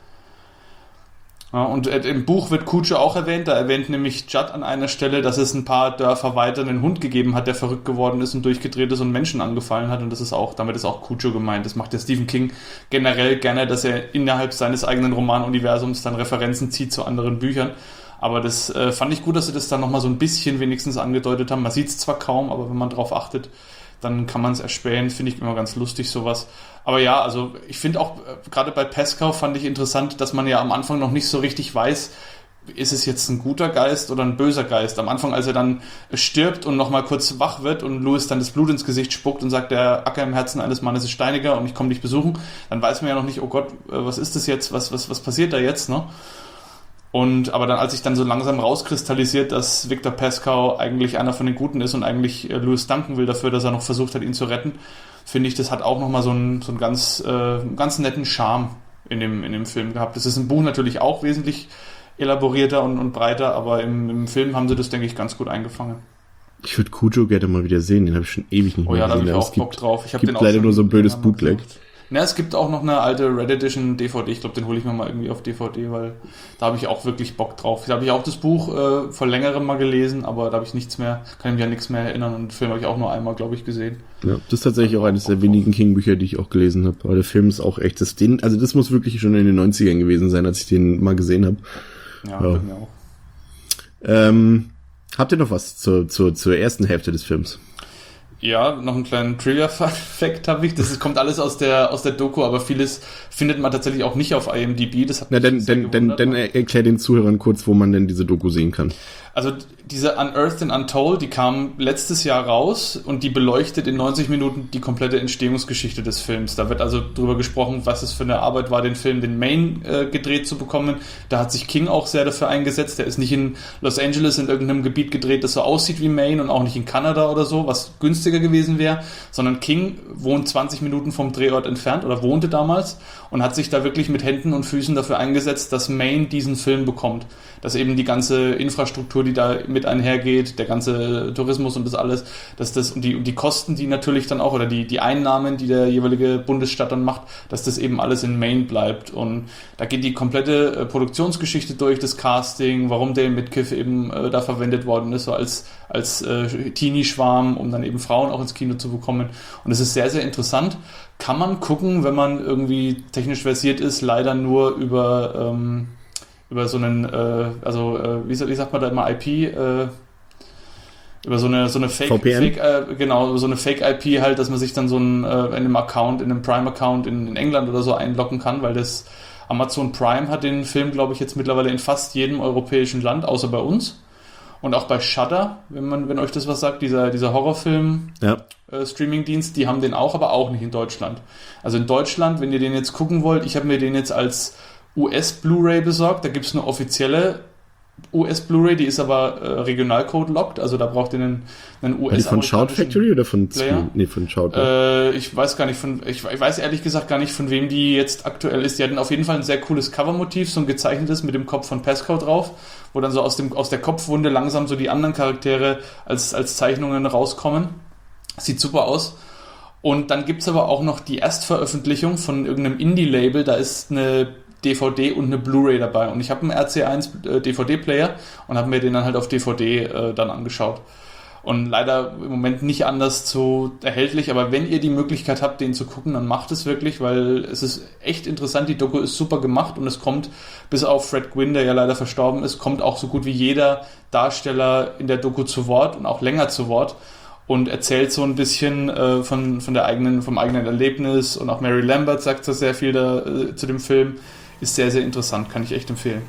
Ja, und im Buch wird Cujo auch erwähnt. Da erwähnt nämlich Judd an einer Stelle, dass es ein paar Dörfer weiter einen Hund gegeben hat, der verrückt geworden ist und durchgedreht ist und Menschen angefallen hat. Und damit ist auch Cujo gemeint. Das macht der Stephen King generell gerne, dass er innerhalb seines eigenen Romanuniversums dann Referenzen zieht zu anderen Büchern. Aber das fand ich gut, dass sie das dann nochmal so ein bisschen wenigstens angedeutet haben. Man sieht es zwar kaum, aber wenn man drauf achtet, dann kann man es erspähen. Finde ich immer ganz lustig, sowas. Aber ja, also ich finde auch, gerade bei Pascal fand ich interessant, dass man ja am Anfang noch nicht so richtig weiß, ist es jetzt ein guter Geist oder ein böser Geist. Am Anfang, als er dann stirbt und nochmal kurz wach wird und Louis dann das Blut ins Gesicht spuckt und sagt, der Acker im Herzen eines Mannes ist steiniger und ich komme dich besuchen, dann weiß man ja noch nicht, oh Gott, was ist das jetzt, was passiert da jetzt, ne? Aber dann, als sich dann so langsam rauskristallisiert, dass Victor Pascal eigentlich einer von den Guten ist und eigentlich Louis danken will dafür, dass er noch versucht hat, ihn zu retten, finde ich, das hat auch nochmal so einen ganz netten Charme in dem Film gehabt. Das ist im Buch natürlich auch wesentlich elaborierter und breiter, aber im Film haben sie das, denke ich, ganz gut eingefangen. Ich würde Cujo gerne mal wieder sehen, den habe ich schon ewig nicht mehr gesehen. Oh ja, da habe ich auch Bock drauf. Es gibt leider nur so ein blödes Bootleg. Na, es gibt auch noch eine alte Red Edition DVD, ich glaube, den hole ich mir mal irgendwie auf DVD, weil da habe ich auch wirklich Bock drauf. Da habe ich auch das Buch vor längerem mal gelesen, aber da habe ich kann ich mich an nichts mehr erinnern, und den Film habe ich auch nur einmal, glaube ich, gesehen. Ja, das ist tatsächlich auch eines der wenigen King-Bücher, die ich auch gelesen habe, aber der Film ist auch echt, das muss wirklich schon in den 90ern gewesen sein, als ich den mal gesehen habe. Ja, bei mir auch. Habt ihr noch was zur ersten Hälfte des Films? Ja, noch einen kleinen Trivia-Fact habe ich. Kommt alles aus der Doku, aber vieles findet man tatsächlich auch nicht auf IMDb. Das hat dann erklär den Zuhörern kurz, wo man denn diese Doku sehen kann. Also diese Unearthed and Untold, die kam letztes Jahr raus, und die beleuchtet in 90 Minuten die komplette Entstehungsgeschichte des Films. Da wird also drüber gesprochen, was es für eine Arbeit war, den Film in Maine gedreht zu bekommen. Da hat sich King auch sehr dafür eingesetzt. Der ist nicht in Los Angeles in irgendeinem Gebiet gedreht, das so aussieht wie Maine, und auch nicht in Kanada oder so, was günstiger gewesen wäre, sondern King wohnt 20 Minuten vom Drehort entfernt oder wohnte damals und hat sich da wirklich mit Händen und Füßen dafür eingesetzt, dass Maine diesen Film bekommt. Dass eben die ganze Infrastruktur, die da mit einhergeht, der ganze Tourismus und das alles, dass das und die Kosten, die natürlich dann auch, oder die Einnahmen, die der jeweilige Bundesstaat dann macht, dass das eben alles in Maine bleibt. Und da geht die komplette Produktionsgeschichte durch, das Casting, warum Dale Midkiff eben da verwendet worden ist, so als Teenie-Schwarm, um dann eben Frauen auch ins Kino zu bekommen. Und das ist sehr, sehr interessant. Kann man gucken, wenn man irgendwie technisch versiert ist, leider nur über so einen, wie sagt man da immer, IP, Über so eine VPN? Genau, so eine Fake-IP halt, dass man sich dann so in einem Prime-Account in England oder so einloggen kann, weil das Amazon Prime hat den Film, glaube ich, jetzt mittlerweile in fast jedem europäischen Land, außer bei uns. Und auch bei Shudder, wenn euch das was sagt, dieser Horrorfilm Streaming-Dienst, die haben den auch, aber auch nicht in Deutschland. Also in Deutschland, wenn ihr den jetzt gucken wollt, ich habe mir den jetzt als US-Blu-ray besorgt, da gibt es eine offizielle US-Blu-ray, die ist aber Regionalcode-locked, also da braucht ihr einen US-amerikanischen die von Shout Factory oder von Player? Nee, von Shout. Ich weiß gar nicht, ich weiß ehrlich gesagt gar nicht, von wem die jetzt aktuell ist. Die hatten auf jeden Fall ein sehr cooles Covermotiv, so ein gezeichnetes mit dem Kopf von Pascal drauf, wo dann so aus der Kopfwunde langsam so die anderen Charaktere als Zeichnungen rauskommen. Sieht super aus. Und dann gibt's aber auch noch die Erstveröffentlichung von irgendeinem Indie-Label, da ist eine DVD und eine Blu-ray dabei. Und ich habe einen RC1 DVD-Player und habe mir den dann halt auf DVD dann angeschaut. Und leider im Moment nicht anders zu erhältlich, aber wenn ihr die Möglichkeit habt, den zu gucken, dann macht es wirklich, weil es ist echt interessant, die Doku ist super gemacht und es kommt, bis auf Fred Gwynne, der ja leider verstorben ist, kommt auch so gut wie jeder Darsteller in der Doku zu Wort und auch länger zu Wort und erzählt so ein bisschen vom eigenen Erlebnis, und auch Mary Lambert sagt so sehr viel zu dem Film. Ist sehr, sehr interessant, kann ich echt empfehlen.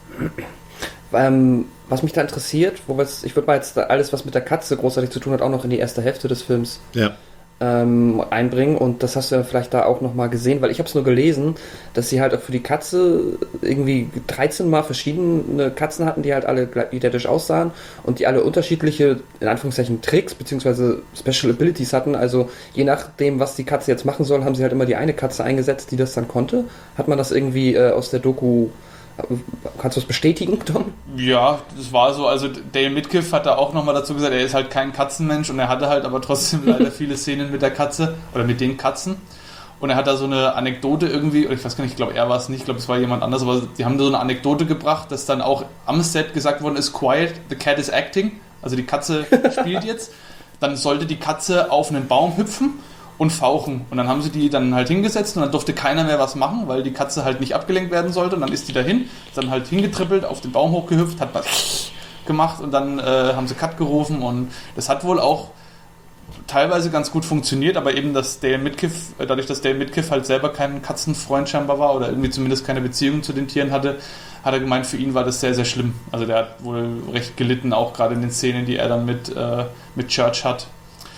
Was mich da interessiert, ich würde mal jetzt alles, was mit der Katze großartig zu tun hat, auch noch in die erste Hälfte des Films einbringen, und das hast du ja vielleicht da auch nochmal gesehen, weil ich habe es nur gelesen, dass sie halt auch für die Katze irgendwie 13 Mal verschiedene Katzen hatten, die halt alle identisch aussahen und die alle unterschiedliche, in Anführungszeichen, Tricks bzw. Special Abilities hatten, also je nachdem, was die Katze jetzt machen soll, haben sie halt immer die eine Katze eingesetzt, die das dann konnte. Hat man das irgendwie aus der Doku, kannst du das bestätigen, Tom? Ja, das war so, also Dale Midkiff hat da auch nochmal dazu gesagt, er ist halt kein Katzenmensch und er hatte halt aber trotzdem leider viele Szenen mit der Katze oder mit den Katzen, und er hat da so eine Anekdote irgendwie, oder ich weiß gar nicht, ich glaube er war es nicht, ich glaube es war jemand anders, aber die haben da so eine Anekdote gebracht, dass dann auch am Set gesagt worden ist, quiet, the cat is acting, also die Katze spielt jetzt, dann sollte die Katze auf einen Baum hüpfen und fauchen. Und dann haben sie die dann halt hingesetzt und dann durfte keiner mehr was machen, weil die Katze halt nicht abgelenkt werden sollte. Und dann ist die dahin, ist dann halt hingetrippelt, auf den Baum hochgehüpft, hat was gemacht und dann haben sie Cut gerufen, und das hat wohl auch teilweise ganz gut funktioniert, aber eben dadurch, dass Dale Midkiff halt selber kein Katzenfreund scheinbar war oder irgendwie zumindest keine Beziehung zu den Tieren hatte, hat er gemeint, für ihn war das sehr, sehr schlimm. Also der hat wohl recht gelitten, auch gerade in den Szenen, die er dann mit Church hat.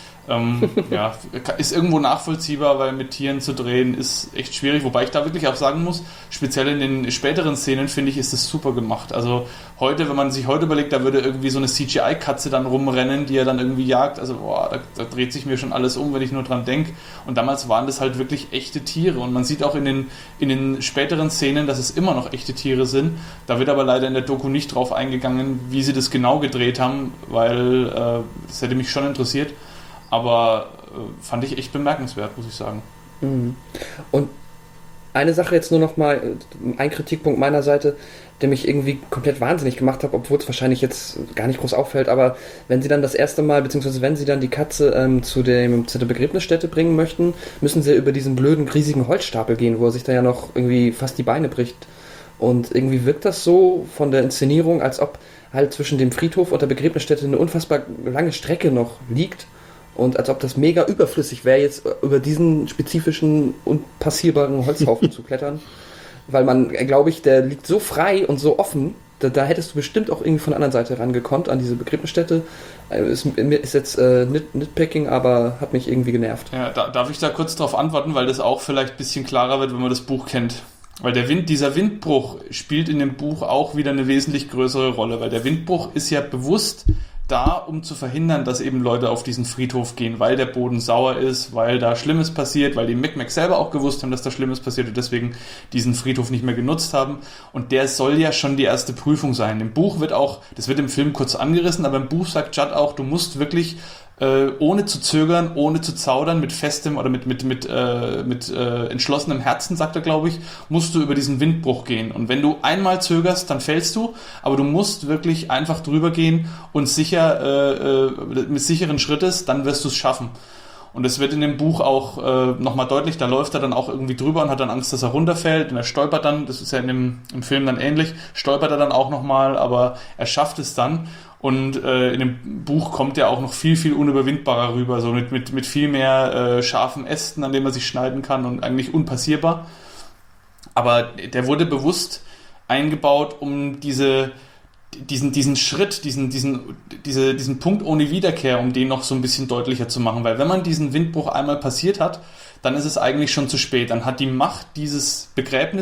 Ja, ist irgendwo nachvollziehbar, weil mit Tieren zu drehen ist echt schwierig, wobei ich da wirklich auch sagen muss, speziell in den späteren Szenen, finde ich, ist das super gemacht. Also heute, wenn man sich heute überlegt, da würde irgendwie so eine CGI-Katze dann rumrennen, die er dann irgendwie jagt, also da dreht sich mir schon alles um, wenn ich nur dran denke. Und damals waren das halt wirklich echte Tiere, und man sieht auch in den späteren Szenen, dass es immer noch echte Tiere sind. Da wird aber leider in der Doku nicht drauf eingegangen, wie sie das genau gedreht haben, weil das hätte mich schon interessiert. Aber fand ich echt bemerkenswert, muss ich sagen. Und eine Sache jetzt nur noch mal, ein Kritikpunkt meiner Seite, der mich irgendwie komplett wahnsinnig gemacht hat, obwohl es wahrscheinlich jetzt gar nicht groß auffällt, aber wenn sie dann das erste Mal, beziehungsweise wenn sie dann die Katze zu der Begräbnisstätte bringen möchten, müssen sie über diesen blöden, riesigen Holzstapel gehen, wo er sich da ja noch irgendwie fast die Beine bricht. Und irgendwie wirkt das so von der Inszenierung, als ob halt zwischen dem Friedhof und der Begräbnisstätte eine unfassbar lange Strecke noch liegt. Und als ob das mega überflüssig wäre, jetzt über diesen spezifischen, unpassierbaren Holzhaufen zu klettern. Weil man, glaube ich, der liegt so frei und so offen, da hättest du bestimmt auch irgendwie von der anderen Seite rangekonnt an diese Begräbnisstätte. Ist jetzt Nitpicking, aber hat mich irgendwie genervt. Ja, darf ich da kurz drauf antworten, weil das auch vielleicht ein bisschen klarer wird, wenn man das Buch kennt. Weil dieser Windbruch spielt in dem Buch auch wieder eine wesentlich größere Rolle, weil der Windbruch ist ja bewusst da, um zu verhindern, dass eben Leute auf diesen Friedhof gehen, weil der Boden sauer ist, weil da Schlimmes passiert, weil die Micmacs selber auch gewusst haben, dass da Schlimmes passiert und deswegen diesen Friedhof nicht mehr genutzt haben. Und der soll ja schon die erste Prüfung sein. Im Buch das wird im Film kurz angerissen, aber im Buch sagt Judd auch, du musst wirklich ohne zu zögern, ohne zu zaudern, mit festem oder mit entschlossenem Herzen, sagt er, glaube ich, musst du über diesen Windbruch gehen. Und wenn du einmal zögerst, dann fällst du, aber du musst wirklich einfach drüber gehen und mit sicheren Schrittes, dann wirst du es schaffen. Und es wird in dem Buch auch nochmal deutlich, da läuft er dann auch irgendwie drüber und hat dann Angst, dass er runterfällt, und er stolpert dann, das ist ja im Film dann ähnlich, stolpert er dann auch nochmal, aber er schafft es dann. Und in dem Buch kommt er auch noch viel, viel unüberwindbarer rüber, so mit viel mehr scharfen Ästen, an denen man sich schneiden kann und eigentlich unpassierbar. Aber der wurde bewusst eingebaut, um diesen Schritt, diesen Punkt ohne Wiederkehr, um den noch so ein bisschen deutlicher zu machen. Weil wenn man diesen Windbruch einmal passiert hat, dann ist es eigentlich schon zu spät. Dann hat die Macht dieses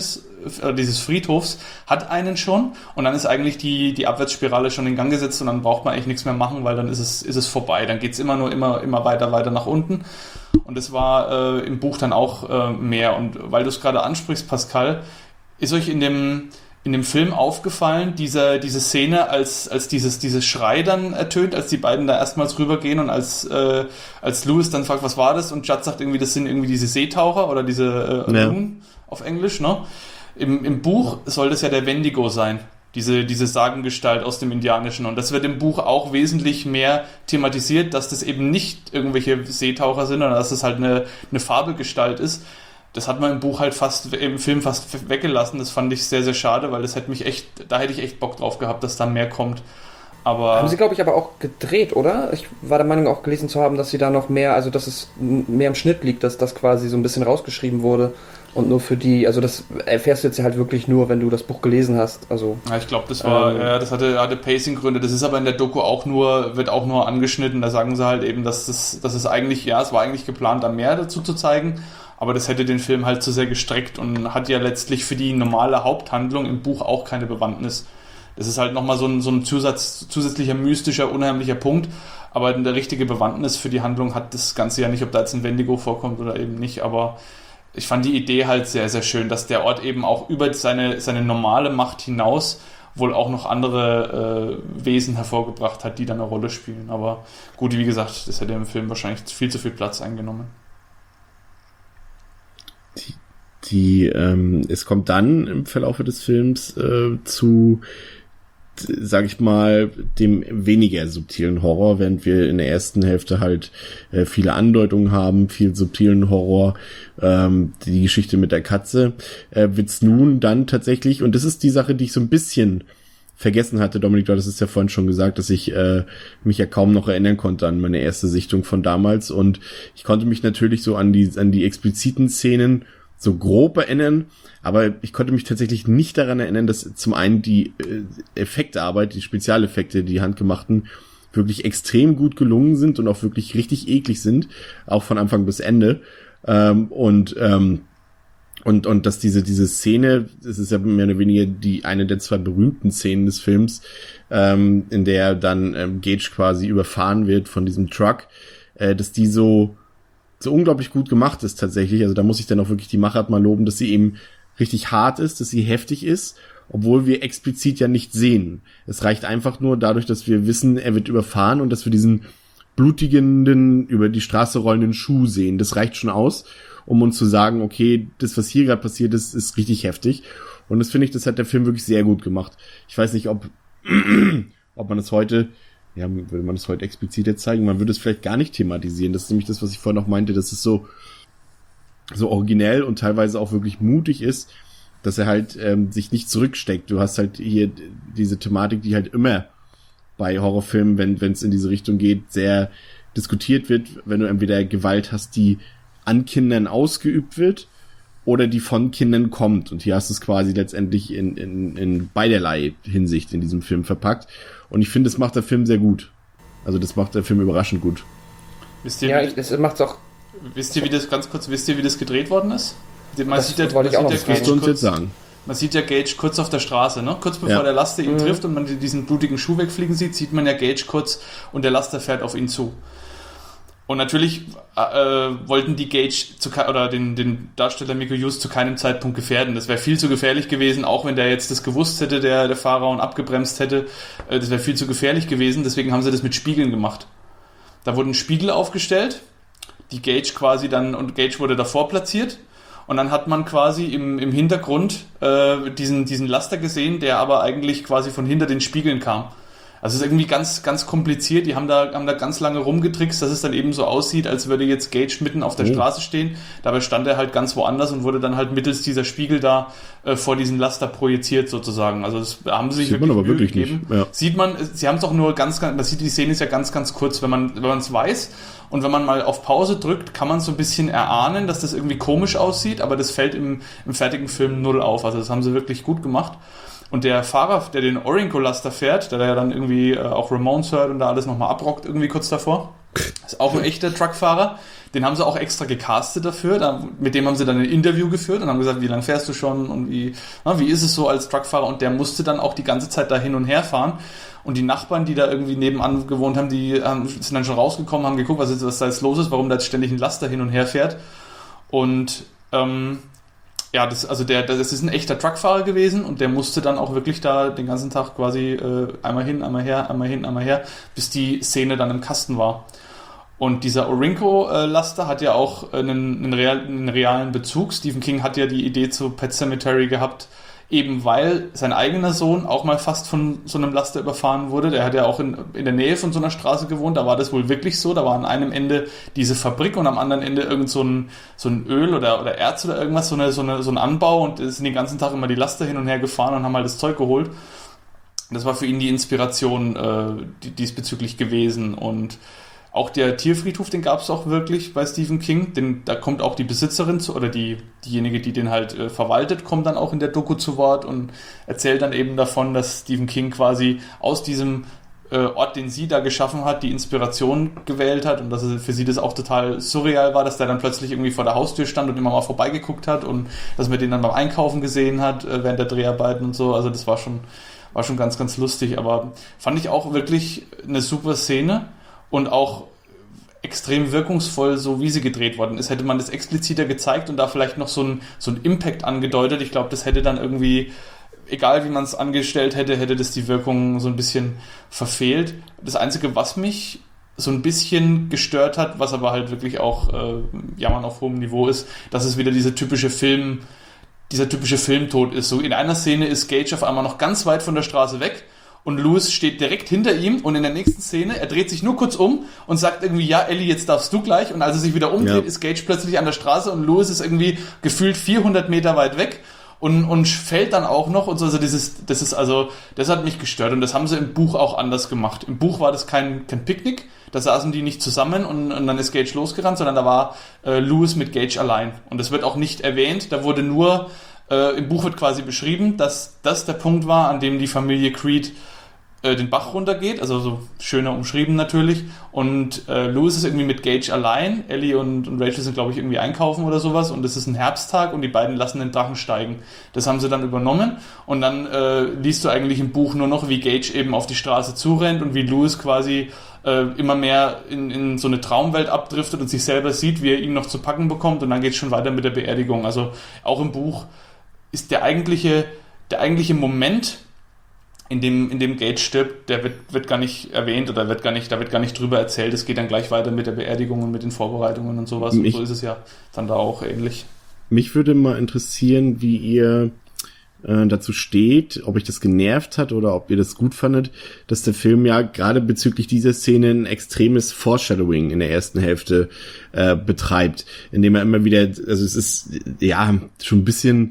dieses Friedhofs, hat einen schon, und dann ist eigentlich die Abwärtsspirale schon in Gang gesetzt und dann braucht man eigentlich nichts mehr machen, weil dann ist es vorbei. Dann geht es immer weiter nach unten. Und das war im Buch dann auch mehr. Und weil du es gerade ansprichst, Pascal, ist euch in dem Film aufgefallen, diese Szene, als dieses Schrei dann ertönt, als die beiden da erstmals rübergehen und als Louis dann fragt, was war das? Und Judd sagt irgendwie, das sind irgendwie diese Seetaucher oder diese Loon auf Englisch, ne? Im Buch soll das ja der Wendigo sein, diese Sagengestalt aus dem Indianischen. Und das wird im Buch auch wesentlich mehr thematisiert, dass das eben nicht irgendwelche Seetaucher sind, sondern dass das halt eine Fabelgestalt ist. Das hat man im Buch halt im Film fast weggelassen. Das fand ich sehr, sehr schade, weil da hätte ich echt Bock drauf gehabt, dass da mehr kommt. Aber haben sie, glaube ich, aber auch gedreht, oder? Ich war der Meinung, auch gelesen zu haben, dass sie da noch mehr, also dass es mehr im Schnitt liegt, dass das quasi so ein bisschen rausgeschrieben wurde und nur für die, also das erfährst du jetzt halt wirklich nur, wenn du das Buch gelesen hast. Also ja, ich glaube, das hatte Pacing-Gründe. Das ist aber in der Doku wird auch nur angeschnitten. Da sagen sie halt eben, dass es eigentlich, es war eigentlich geplant, da mehr dazu zu zeigen. Aber das hätte den Film halt zu sehr gestreckt und hat ja letztlich für die normale Haupthandlung im Buch auch keine Bewandtnis. Das ist halt nochmal so ein zusätzlicher mystischer, unheimlicher Punkt. Aber eine richtige Bewandtnis für die Handlung hat das Ganze ja nicht, ob da jetzt ein Wendigo vorkommt oder eben nicht. Aber ich fand die Idee halt sehr, sehr schön, dass der Ort eben auch über seine normale Macht hinaus wohl auch noch andere Wesen hervorgebracht hat, die dann eine Rolle spielen. Aber gut, wie gesagt, das hätte im Film wahrscheinlich viel zu viel Platz eingenommen. Es kommt dann im Verlauf des Films zu, sag ich mal, dem weniger subtilen Horror, während wir in der ersten Hälfte halt viele Andeutungen haben, viel subtilen Horror, die Geschichte mit der Katze, wird's nun dann tatsächlich, und das ist die Sache, die ich so ein bisschen vergessen hatte, Dominik, du hattest es ja vorhin schon gesagt, dass ich mich ja kaum noch erinnern konnte an meine erste Sichtung von damals, und ich konnte mich natürlich so an die expliziten Szenen so grob erinnern, aber ich konnte mich tatsächlich nicht daran erinnern, dass zum einen die Effektarbeit, die Spezialeffekte, die handgemachten, wirklich extrem gut gelungen sind und auch wirklich richtig eklig sind, auch von Anfang bis Ende. Und dass diese Szene, das ist ja mehr oder weniger eine der zwei berühmten Szenen des Films, in der dann Gage quasi überfahren wird von diesem Truck, dass die so unglaublich gut gemacht ist tatsächlich. Also da muss ich dann auch wirklich die Machart mal loben, dass sie eben richtig hart ist, dass sie heftig ist, obwohl wir explizit ja nicht sehen. Es reicht einfach nur dadurch, dass wir wissen, er wird überfahren und dass wir diesen blutigenden, über die Straße rollenden Schuh sehen. Das reicht schon aus, um uns zu sagen, okay, das, was hier gerade passiert ist, ist richtig heftig. Und das finde ich, das hat der Film wirklich sehr gut gemacht. Ich weiß nicht, ob man das heute, ja, würde man das heute explizit jetzt zeigen, man würde es vielleicht gar nicht thematisieren. Das ist nämlich das, was ich vorhin noch meinte, dass es so originell und teilweise auch wirklich mutig ist, dass er halt sich nicht zurücksteckt. Du hast halt hier diese Thematik, die halt immer bei Horrorfilmen, wenn es in diese Richtung geht, sehr diskutiert wird, wenn du entweder Gewalt hast, die an Kindern ausgeübt wird oder die von Kindern kommt. Und hier hast du es quasi letztendlich in beiderlei Hinsicht in diesem Film verpackt. Und ich finde, das macht der Film sehr gut. Also das macht der Film überraschend gut. Wisst ihr, ja, das macht's auch. Wisst ihr, wie das gedreht worden ist? Man das wollte ich auch noch sagen. Man sieht ja Gage kurz auf der Straße, ne? Kurz bevor der Laster ihn trifft und man diesen blutigen Schuh wegfliegen sieht man ja Gage kurz und der Laster fährt auf ihn zu. Und natürlich wollten die Gage den Darsteller Miko Hughes zu keinem Zeitpunkt gefährden. Das wäre viel zu gefährlich gewesen, auch wenn der jetzt das gewusst hätte, der Fahrer, und abgebremst hätte. Das wäre viel zu gefährlich gewesen, deswegen haben sie das mit Spiegeln gemacht. Da wurden Spiegel aufgestellt, die Gage quasi und Gage wurde davor platziert. Und dann hat man quasi im Hintergrund diesen Laster gesehen, der aber eigentlich quasi von hinter den Spiegeln kam. Also es ist irgendwie ganz, ganz kompliziert. Die haben da ganz lange rumgetrickst, dass es dann eben so aussieht, als würde jetzt Gage mitten auf der Straße stehen. Dabei stand er halt ganz woanders und wurde dann halt mittels dieser Spiegel da vor diesen Laster projiziert sozusagen. Also das haben sie sich sieht man aber wirklich gegeben. nicht. Ja. Sieht man, sie haben es auch nur ganz, man sieht, die Szene ist ja ganz, ganz kurz, wenn man es weiß. Und wenn man mal auf Pause drückt, kann man so ein bisschen erahnen, dass das irgendwie komisch aussieht, aber das fällt im fertigen Film null auf. Also das haben sie wirklich gut gemacht. Und der Fahrer, der den Orinco-Laster fährt, der ja dann irgendwie auch Ramones hört und da alles nochmal abrockt, irgendwie kurz davor, ist auch ein echter Truckfahrer. Den haben sie auch extra gecastet dafür. Mit dem haben sie dann ein Interview geführt und haben gesagt, wie lange fährst du schon und wie ist es so als Truckfahrer? Und der musste dann auch die ganze Zeit da hin und her fahren. Und die Nachbarn, die da irgendwie nebenan gewohnt haben, sind dann schon rausgekommen, haben geguckt, was da jetzt los ist, warum da jetzt ständig ein Laster hin und her fährt. Und das ist ein echter Truckfahrer gewesen und der musste dann auch wirklich da den ganzen Tag quasi einmal hin, einmal her, einmal hin, einmal her, bis die Szene dann im Kasten war. Und dieser Orinco-Laster hat ja auch einen realen Bezug. Stephen King hat ja die Idee zu Pet Sematary gehabt, eben weil sein eigener Sohn auch mal fast von so einem Laster überfahren wurde. Der hat ja auch in der Nähe von so einer Straße gewohnt, da war das wohl wirklich so. Da war an einem Ende diese Fabrik und am anderen Ende irgend so ein Öl oder Erz oder irgendwas, so ein Anbau, und es sind den ganzen Tag immer die Laster hin und her gefahren und haben halt das Zeug geholt. Das war für ihn die Inspiration diesbezüglich gewesen. Und auch der Tierfriedhof, den gab es auch wirklich bei Stephen King. Da kommt auch die Besitzerin oder diejenige, die den halt verwaltet, kommt dann auch in der Doku zu Wort und erzählt dann eben davon, dass Stephen King quasi aus diesem Ort, den sie da geschaffen hat, die Inspiration gewählt hat und dass es für sie das auch total surreal war, dass der dann plötzlich irgendwie vor der Haustür stand und immer mal vorbeigeguckt hat und dass man den dann beim Einkaufen gesehen hat während der Dreharbeiten und so. Also das war schon ganz, ganz lustig, aber fand ich auch wirklich eine super Szene. Und auch extrem wirkungsvoll, so wie sie gedreht worden ist. Hätte man das expliziter gezeigt und da vielleicht noch so ein Impact angedeutet, ich glaube, das hätte dann irgendwie, egal wie man es angestellt hätte das die Wirkung so ein bisschen verfehlt. Das Einzige, was mich so ein bisschen gestört hat, was aber halt wirklich auch Jammern auf hohem Niveau ist, dass es wieder dieser typische Filmtod ist. So in einer Szene ist Gage auf einmal noch ganz weit von der Straße weg und Louis steht direkt hinter ihm und in der nächsten Szene, er dreht sich nur kurz um und sagt irgendwie, ja, Ellie, jetzt darfst du gleich. Und als er sich wieder umdreht, ist Gage plötzlich an der Straße und Louis ist irgendwie gefühlt 400 Meter weit weg und fällt dann auch noch. Und so, also das hat mich gestört und das haben sie im Buch auch anders gemacht. Im Buch war das kein Picknick, da saßen die nicht zusammen und dann ist Gage losgerannt, sondern da war Louis mit Gage allein. Und das wird auch nicht erwähnt, da wurde nur, im Buch wird quasi beschrieben, dass das der Punkt war, an dem die Familie Creed den Bach runtergeht, also so schöner umschrieben natürlich, und Louis ist irgendwie mit Gage allein, Ellie und Rachel sind, glaube ich, irgendwie einkaufen oder sowas, und es ist ein Herbsttag und die beiden lassen den Drachen steigen. Das haben sie dann übernommen und dann liest du eigentlich im Buch nur noch, wie Gage eben auf die Straße zurennt und wie Louis quasi immer mehr in so eine Traumwelt abdriftet und sich selber sieht, wie er ihn noch zu packen bekommt, und dann geht es schon weiter mit der Beerdigung. Also auch im Buch ist der eigentliche Moment, in dem Gage stirbt, der wird gar nicht erwähnt oder da wird gar nicht drüber erzählt. Es geht dann gleich weiter mit der Beerdigung und mit den Vorbereitungen und sowas. Und so ist es ja dann da auch ähnlich. Mich würde mal interessieren, wie ihr dazu steht, ob euch das genervt hat oder ob ihr das gut fandet, dass der Film ja gerade bezüglich dieser Szene ein extremes Foreshadowing in der ersten Hälfte betreibt, indem er immer wieder, also es ist ja schon ein bisschen,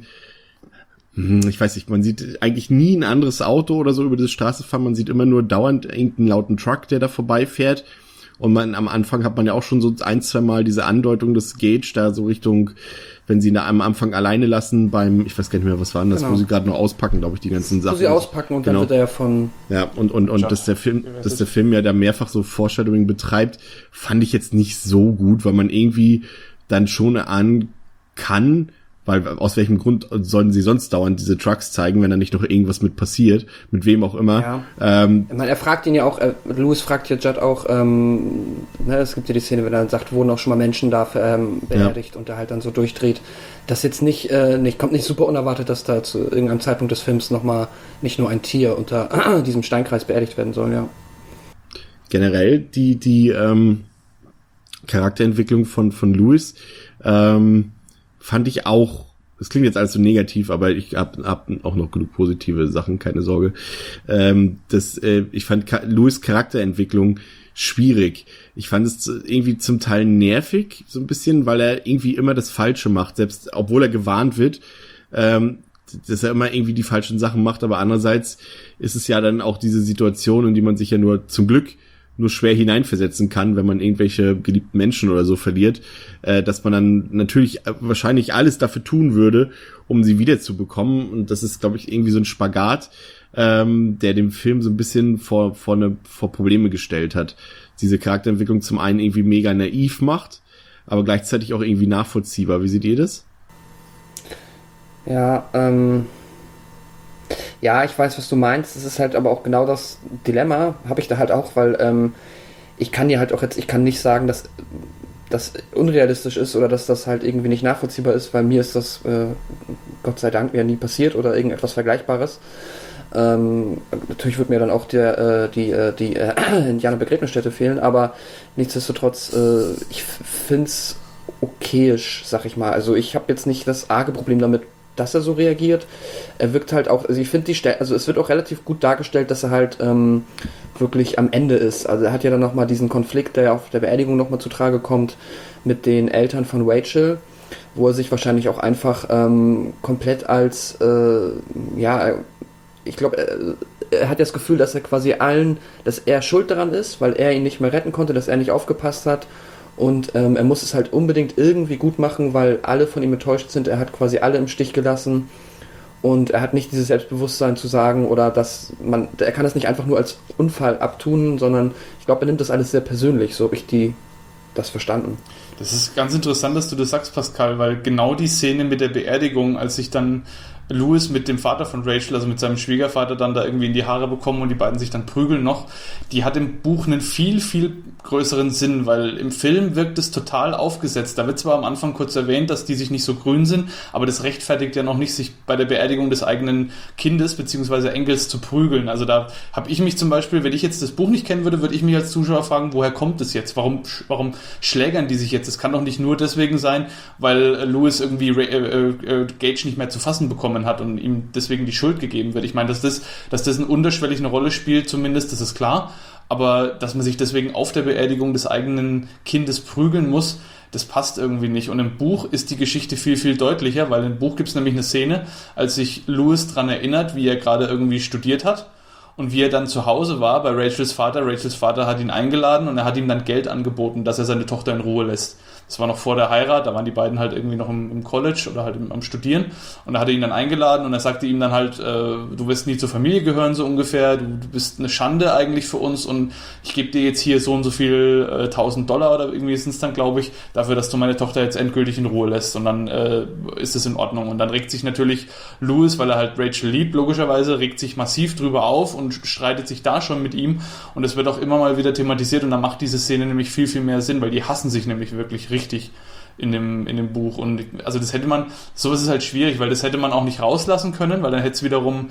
ich weiß nicht, man sieht eigentlich nie ein anderes Auto oder so über die Straße fahren, man sieht immer nur dauernd irgendeinen lauten Truck, der da vorbeifährt. Und am Anfang hat man ja auch schon so 1-2 Mal diese Andeutung des Gage da so Richtung, wenn sie ihn da am Anfang alleine lassen ich weiß gar nicht mehr, was war denn das, wo sie gerade noch auspacken, glaube ich, die ganzen Sachen. Wo sie auspacken und dann wird er ja von... Ja, und dass der Film ja da mehrfach so Foreshadowing betreibt, fand ich jetzt nicht so gut, weil man irgendwie dann schon ahnen kann, weil aus welchem Grund sollen sie sonst dauernd diese Trucks zeigen, wenn da nicht noch irgendwas mit passiert, mit wem auch immer. Ja. Ich meine, er fragt ihn ja auch, Louis fragt ja Judd auch, es gibt ja die Szene, wenn er dann sagt, wurden auch schon mal Menschen da beerdigt und er halt dann so durchdreht. Das jetzt kommt nicht super unerwartet, dass da zu irgendeinem Zeitpunkt des Films nochmal nicht nur ein Tier unter diesem Steinkreis beerdigt werden soll, ja. Generell die Charakterentwicklung von Louis, fand ich auch das klingt jetzt alles so negativ, aber ich hab auch noch genug positive Sachen, keine Sorge. Ich fand Louis' Charakterentwicklung schwierig. Ich fand es irgendwie zum Teil nervig, so ein bisschen, weil er irgendwie immer das Falsche macht, selbst obwohl er gewarnt wird, dass er immer irgendwie die falschen Sachen macht, aber andererseits ist es ja dann auch diese Situation, in die man sich ja zum Glück nur schwer hineinversetzen kann, wenn man irgendwelche geliebten Menschen oder so verliert, dass man dann natürlich wahrscheinlich alles dafür tun würde, um sie wiederzubekommen. Und das ist, glaube ich, irgendwie so ein Spagat, der dem Film so ein bisschen vor Probleme gestellt hat. Diese Charakterentwicklung zum einen irgendwie mega naiv macht, aber gleichzeitig auch irgendwie nachvollziehbar. Wie seht ihr das? Ja, ja, ich weiß, was du meinst. Es ist halt aber auch genau das Dilemma, habe ich da halt auch, weil ich kann nicht sagen, dass das unrealistisch ist oder dass das halt irgendwie nicht nachvollziehbar ist, weil mir ist das Gott sei Dank ja nie passiert oder irgendetwas Vergleichbares. Natürlich wird mir dann auch die Indianerbegräbnisstätte fehlen, aber nichtsdestotrotz, ich find's okayisch, sag ich mal. Also ich habe jetzt nicht das arge Problem damit, dass er so reagiert. Er wirkt halt auch, also ich finde es wird auch relativ gut dargestellt, dass er halt wirklich am Ende ist. Also er hat ja dann nochmal diesen Konflikt, der auf der Beerdigung nochmal zutage kommt, mit den Eltern von Rachel, wo er sich wahrscheinlich auch einfach komplett als, ich glaube, er hat das Gefühl, dass er quasi dass er schuld daran ist, weil er ihn nicht mehr retten konnte, dass er nicht aufgepasst hat. Und er muss es halt unbedingt irgendwie gut machen, weil alle von ihm enttäuscht sind. Er hat quasi alle im Stich gelassen und er hat nicht dieses Selbstbewusstsein zu sagen oder er kann das nicht einfach nur als Unfall abtun, sondern ich glaube, er nimmt das alles sehr persönlich, so habe ich das verstanden. Das ist ganz interessant, dass du das sagst, Pascal, weil genau die Szene mit der Beerdigung, als sich dann Louis mit dem Vater von Rachel, also mit seinem Schwiegervater, dann da irgendwie in die Haare bekommen und die beiden sich dann prügeln noch, die hat im Buch einen viel, viel größeren Sinn, weil im Film wirkt es total aufgesetzt. Da wird zwar am Anfang kurz erwähnt, dass die sich nicht so grün sind, aber das rechtfertigt ja noch nicht, sich bei der Beerdigung des eigenen Kindes bzw. Enkels zu prügeln. Also da habe ich mich zum Beispiel, wenn ich jetzt das Buch nicht kennen würde, würde ich mich als Zuschauer fragen, woher kommt es jetzt? Warum schlägern die sich jetzt? Es kann doch nicht nur deswegen sein, weil Louis irgendwie Gage nicht mehr zu fassen bekommen hat und ihm deswegen die Schuld gegeben wird. Ich meine, dass das unterschwellig eine Rolle spielt, zumindest, das ist klar, aber dass man sich deswegen auf der Beerdigung des eigenen Kindes prügeln muss, das passt irgendwie nicht. Und im Buch ist die Geschichte viel, viel deutlicher, weil im Buch gibt es nämlich eine Szene, als sich Louis daran erinnert, wie er gerade irgendwie studiert hat und wie er dann zu Hause war bei Rachels Vater. Rachels Vater hat ihn eingeladen und er hat ihm dann Geld angeboten, dass er seine Tochter in Ruhe lässt. Das war noch vor der Heirat, da waren die beiden halt irgendwie noch im College oder halt am Studieren und da hat er ihn dann eingeladen und er sagte ihm dann halt, du wirst nie zur Familie gehören, so ungefähr, du bist eine Schande eigentlich für uns und ich gebe dir jetzt hier so und so viel $1.000 oder irgendwie sind es dann, glaube ich, dafür, dass du meine Tochter jetzt endgültig in Ruhe lässt und dann ist es in Ordnung und dann regt sich natürlich Louis, weil er halt Rachel liebt, logischerweise, regt sich massiv drüber auf und streitet sich da schon mit ihm und es wird auch immer mal wieder thematisiert und dann macht diese Szene nämlich viel, viel mehr Sinn, weil die hassen sich nämlich wirklich richtig in dem Buch und also das hätte man, sowas ist halt schwierig, weil das hätte man auch nicht rauslassen können, weil dann hätte es wiederum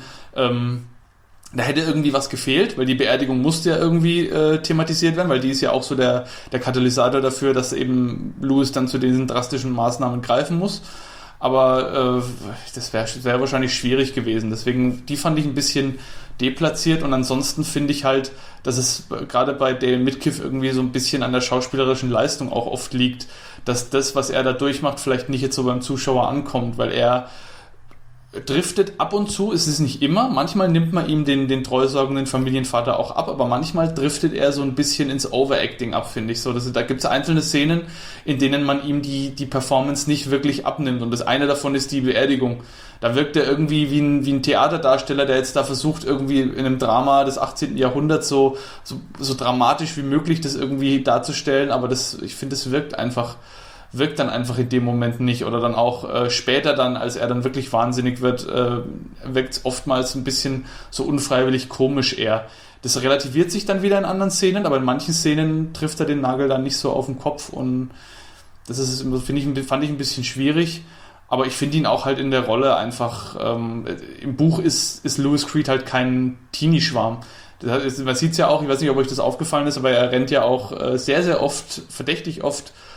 da hätte irgendwie was gefehlt, weil die Beerdigung musste ja irgendwie thematisiert werden, weil die ist ja auch so der Katalysator dafür, dass eben Louis dann zu diesen drastischen Maßnahmen greifen muss. Aber das wäre wahrscheinlich schwierig gewesen. Deswegen, die fand ich ein bisschen deplatziert und ansonsten finde ich halt, dass es gerade bei Dale Midkiff irgendwie so ein bisschen an der schauspielerischen Leistung auch oft liegt, dass das, was er da durchmacht, vielleicht nicht jetzt so beim Zuschauer ankommt, weil er driftet ab und zu, es ist nicht immer, manchmal nimmt man ihm den treusorgenden Familienvater auch ab, aber manchmal driftet er so ein bisschen ins Overacting ab, finde ich so. Da gibt es einzelne Szenen, in denen man ihm die Performance nicht wirklich abnimmt und das eine davon ist die Beerdigung. Da wirkt er irgendwie wie ein Theaterdarsteller, der jetzt da versucht, irgendwie in einem Drama des 18. Jahrhunderts so dramatisch wie möglich das irgendwie darzustellen, aber ich finde, es wirkt dann einfach in dem Moment nicht oder dann auch später dann, als er dann wirklich wahnsinnig wird, wirkt es oftmals ein bisschen so unfreiwillig komisch eher. Das relativiert sich dann wieder in anderen Szenen, aber in manchen Szenen trifft er den Nagel dann nicht so auf den Kopf und das ist, fand ich ein bisschen schwierig, aber ich finde ihn auch halt in der Rolle einfach, im Buch ist Louis Creed halt kein Teenie-Schwarm. Man sieht es ja auch, ich weiß nicht, ob euch das aufgefallen ist, aber er rennt ja auch sehr, sehr oft, verdächtig oft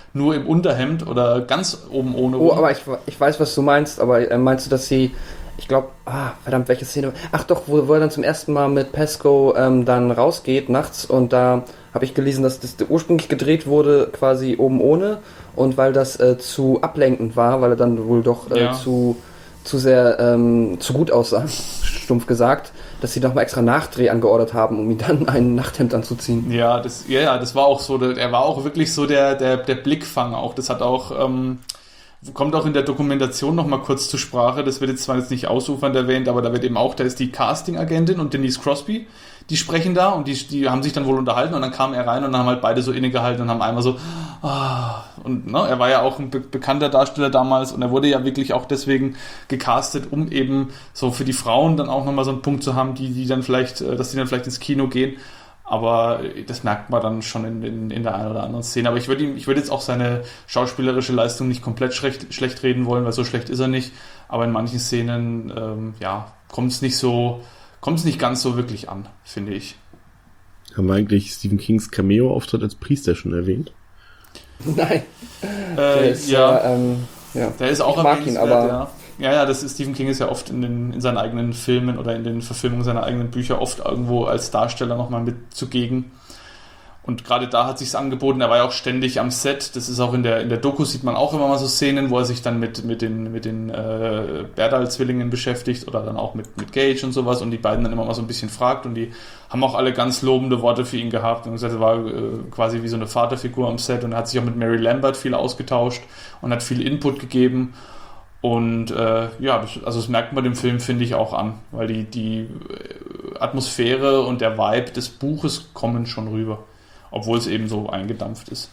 nur im Unterhemd oder ganz oben ohne. Oh, aber ich weiß, was du meinst, aber meinst du, dass sie, ich glaube, verdammt, welche Szene? Ach doch, wo er dann zum ersten Mal mit Pasco dann rausgeht nachts und da habe ich gelesen, dass das ursprünglich gedreht wurde quasi oben ohne und weil das zu ablenkend war, weil er dann wohl doch zu sehr zu gut aussah, stumpf gesagt, dass sie nochmal extra Nachdreh angeordert haben, um ihm dann ein Nachthemd anzuziehen. Ja, das war auch so, er war auch wirklich so der Blickfang auch, das hat auch, kommt auch in der Dokumentation nochmal kurz zur Sprache, das wird jetzt zwar jetzt nicht ausufernd erwähnt, aber da wird eben auch, da ist die Casting-Agentin und Denise Crosby, die sprechen da und die haben sich dann wohl unterhalten und dann kam er rein und dann haben halt beide so innegehalten und haben einmal so, und ne, er war ja auch ein bekannter Darsteller damals und er wurde ja wirklich auch deswegen gecastet, um eben so für die Frauen dann auch nochmal so einen Punkt zu haben, die dann vielleicht, dass die dann vielleicht ins Kino gehen. Aber das merkt man dann schon in der einen oder anderen Szene. Aber ich würde jetzt auch seine schauspielerische Leistung nicht komplett schlecht reden wollen, weil so schlecht ist er nicht. Aber in manchen Szenen, kommt es nicht ganz so wirklich an, finde ich. Haben wir eigentlich Stephen Kings Cameo-Auftritt als Priester schon erwähnt? Nein. Der ist auch ich mag ihn, aber Stephen King ist ja oft in seinen eigenen Filmen oder in den Verfilmungen seiner eigenen Bücher oft irgendwo als Darsteller nochmal mit zugegen. Und gerade da hat sich's angeboten, er war ja auch ständig am Set, das ist auch in der Doku sieht man auch immer mal so Szenen, wo er sich dann mit den Berdal-Zwillingen beschäftigt oder dann auch mit Gage und sowas und die beiden dann immer mal so ein bisschen fragt und die haben auch alle ganz lobende Worte für ihn gehabt und gesagt, er war quasi wie so eine Vaterfigur am Set und er hat sich auch mit Mary Lambert viel ausgetauscht und hat viel Input gegeben und das merkt man dem Film, finde ich, auch an, weil die Atmosphäre und der Vibe des Buches kommen schon rüber. Obwohl es eben so eingedampft ist.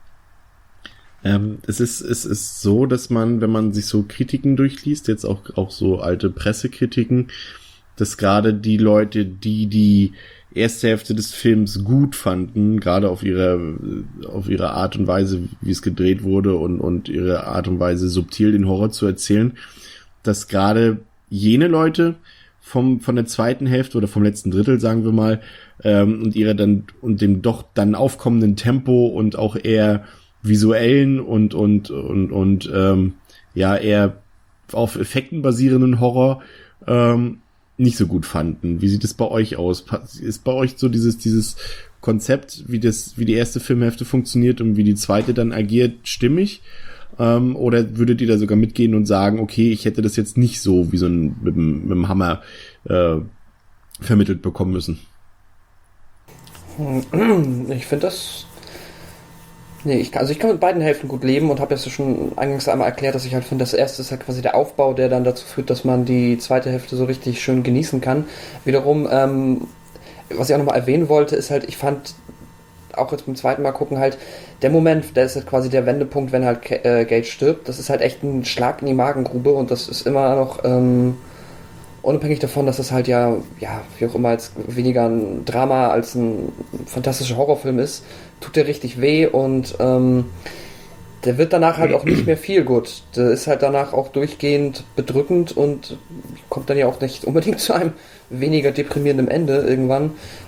Es ist so, dass man, wenn man sich so Kritiken durchliest, jetzt auch so alte Pressekritiken, dass gerade die Leute, die erste Hälfte des Films gut fanden, gerade auf ihre Art und Weise, wie es gedreht wurde und ihre Art und Weise, subtil den Horror zu erzählen, dass gerade jene Leute von der zweiten Hälfte oder vom letzten Drittel, sagen wir mal, und dem doch dann aufkommenden Tempo und auch eher visuellen und eher auf Effekten basierenden Horror nicht so gut fanden. Wie sieht es bei euch aus? Ist bei euch so dieses Konzept, wie die erste Filmhälfte funktioniert und wie die zweite dann agiert, stimmig? Oder würdet ihr da sogar mitgehen und sagen, okay, ich hätte das jetzt nicht so wie so mit dem Hammer vermittelt bekommen müssen? Ich finde das... Nee, ich kann mit beiden Hälften gut leben und habe jetzt schon eingangs einmal erklärt, dass ich halt finde, das erste ist halt quasi der Aufbau, der dann dazu führt, dass man die zweite Hälfte so richtig schön genießen kann. Wiederum, was ich auch nochmal erwähnen wollte, ist halt, ich fand auch jetzt beim zweiten Mal gucken halt, der Moment, der ist halt quasi der Wendepunkt, wenn halt Gage stirbt, das ist halt echt ein Schlag in die Magengrube und das ist immer noch unabhängig davon, dass das halt wie auch immer jetzt weniger ein Drama als ein fantastischer Horrorfilm ist, tut der richtig weh und der wird danach halt auch nicht mehr viel gut. Der ist halt danach auch durchgehend bedrückend und kommt dann ja auch nicht unbedingt zu einem weniger deprimierenden Ende irgendwann.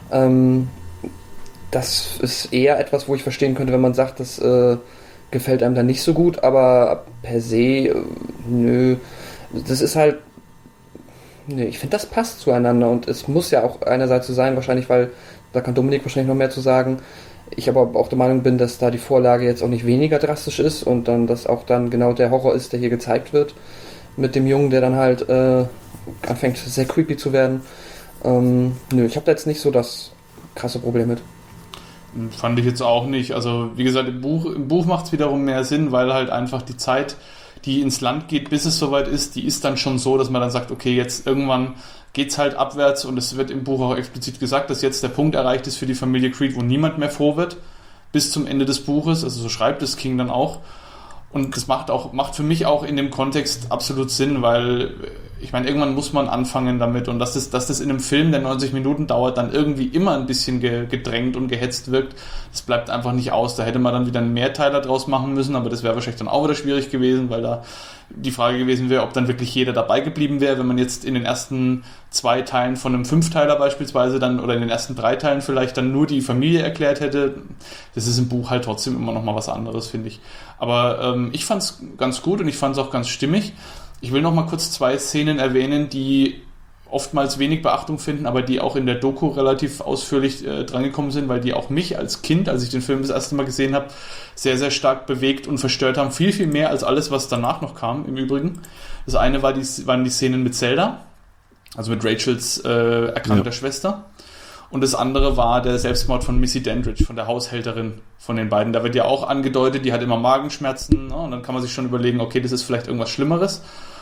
Das ist eher etwas, wo ich verstehen könnte, wenn man sagt, das gefällt einem dann nicht so gut, aber per se, nö. Das ist halt, ich finde, das passt zueinander und es muss ja auch einerseits so sein, wahrscheinlich, weil, da kann Dominik wahrscheinlich noch mehr zu sagen, ich aber auch der Meinung bin, dass da die Vorlage jetzt auch nicht weniger drastisch ist und dann, dass auch dann genau der Horror ist, der hier gezeigt wird, mit dem Jungen, der dann halt anfängt sehr creepy zu werden. Ich habe da jetzt nicht so das krasse Problem mit. Fand ich jetzt auch nicht. Also wie gesagt, im Buch macht es wiederum mehr Sinn, weil halt einfach die Zeit, die ins Land geht, bis es soweit ist, die ist dann schon so, dass man dann sagt, okay, jetzt irgendwann geht's halt abwärts und es wird im Buch auch explizit gesagt, dass jetzt der Punkt erreicht ist für die Familie Creed, wo niemand mehr froh wird, bis zum Ende des Buches, also so schreibt es King dann auch. Und das macht für mich auch in dem Kontext absolut Sinn, weil ich meine, irgendwann muss man anfangen damit und dass das in einem Film, der 90 Minuten dauert, dann irgendwie immer ein bisschen gedrängt und gehetzt wirkt, das bleibt einfach nicht aus. Da hätte man dann wieder einen Mehrteiler draus machen müssen, aber das wäre wahrscheinlich dann auch wieder schwierig gewesen, weil da die Frage gewesen wäre, ob dann wirklich jeder dabei geblieben wäre, wenn man jetzt in den ersten 2 Teilen von einem 5-Teiler beispielsweise dann oder in den ersten 3 Teilen vielleicht dann nur die Familie erklärt hätte. Das ist im Buch halt trotzdem immer noch mal was anderes, finde ich. Aber ich fand es ganz gut und ich fand es auch ganz stimmig. Ich will noch mal kurz 2 Szenen erwähnen, die oftmals wenig Beachtung finden, aber die auch in der Doku relativ ausführlich drangekommen sind, weil die auch mich als Kind, als ich den Film das erste Mal gesehen habe, sehr, sehr stark bewegt und verstört haben. Viel, viel mehr als alles, was danach noch kam, im Übrigen. Das eine waren die Szenen mit Zelda, also mit Rachels erkrankter Schwester. Und das andere war der Selbstmord von Missy Dandridge, von der Haushälterin von den beiden. Da wird ja auch angedeutet, die hat immer Magenschmerzen, ne? Und dann kann man sich schon überlegen, okay, das ist vielleicht irgendwas Schlimmeres.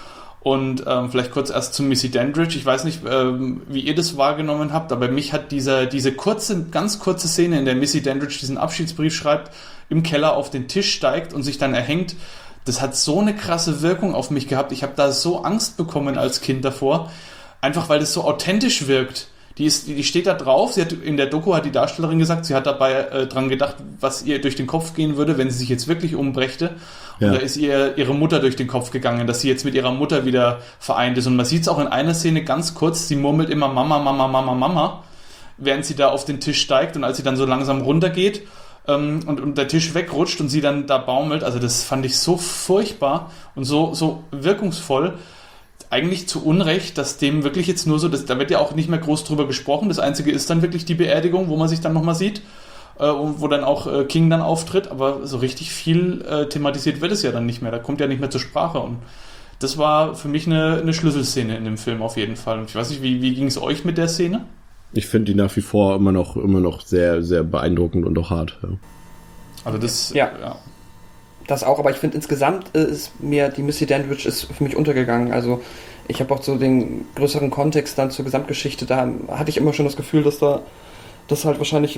Und vielleicht kurz erst zu Missy Dandridge. Ich weiß nicht, wie ihr das wahrgenommen habt, aber mich hat diese ganz kurze Szene, in der Missy Dandridge diesen Abschiedsbrief schreibt, im Keller auf den Tisch steigt und sich dann erhängt, das hat so eine krasse Wirkung auf mich gehabt. Ich habe da so Angst bekommen als Kind davor, einfach weil das so authentisch wirkt. Die steht da drauf, in der Doku hat die Darstellerin gesagt, sie hat dabei dran gedacht, was ihr durch den Kopf gehen würde, wenn sie sich jetzt wirklich umbrächte. Und da ist ihre Mutter durch den Kopf gegangen, dass sie jetzt mit ihrer Mutter wieder vereint ist. Und man sieht es auch in einer Szene ganz kurz, sie murmelt immer Mama, Mama, Mama, Mama, während sie da auf den Tisch steigt und als sie dann so langsam runtergeht und der Tisch wegrutscht und sie dann da baumelt. Also das fand ich so furchtbar und so wirkungsvoll. Eigentlich zu Unrecht, dass dem wirklich jetzt nur so, da wird ja auch nicht mehr groß drüber gesprochen. Das Einzige ist dann wirklich die Beerdigung, wo man sich dann nochmal sieht, wo dann auch King dann auftritt, aber so richtig viel thematisiert wird es ja dann nicht mehr. Da kommt ja nicht mehr zur Sprache und das war für mich eine Schlüsselszene in dem Film auf jeden Fall. Und ich weiß nicht, wie ging es euch mit der Szene? Ich finde die nach wie vor immer noch sehr, sehr beeindruckend und auch hart. Ja. Also das, ja. Das auch, aber ich finde insgesamt ist mir die Missy Dandridge ist für mich untergegangen. Also ich habe auch so den größeren Kontext dann zur Gesamtgeschichte, da hatte ich immer schon das Gefühl, dass das halt wahrscheinlich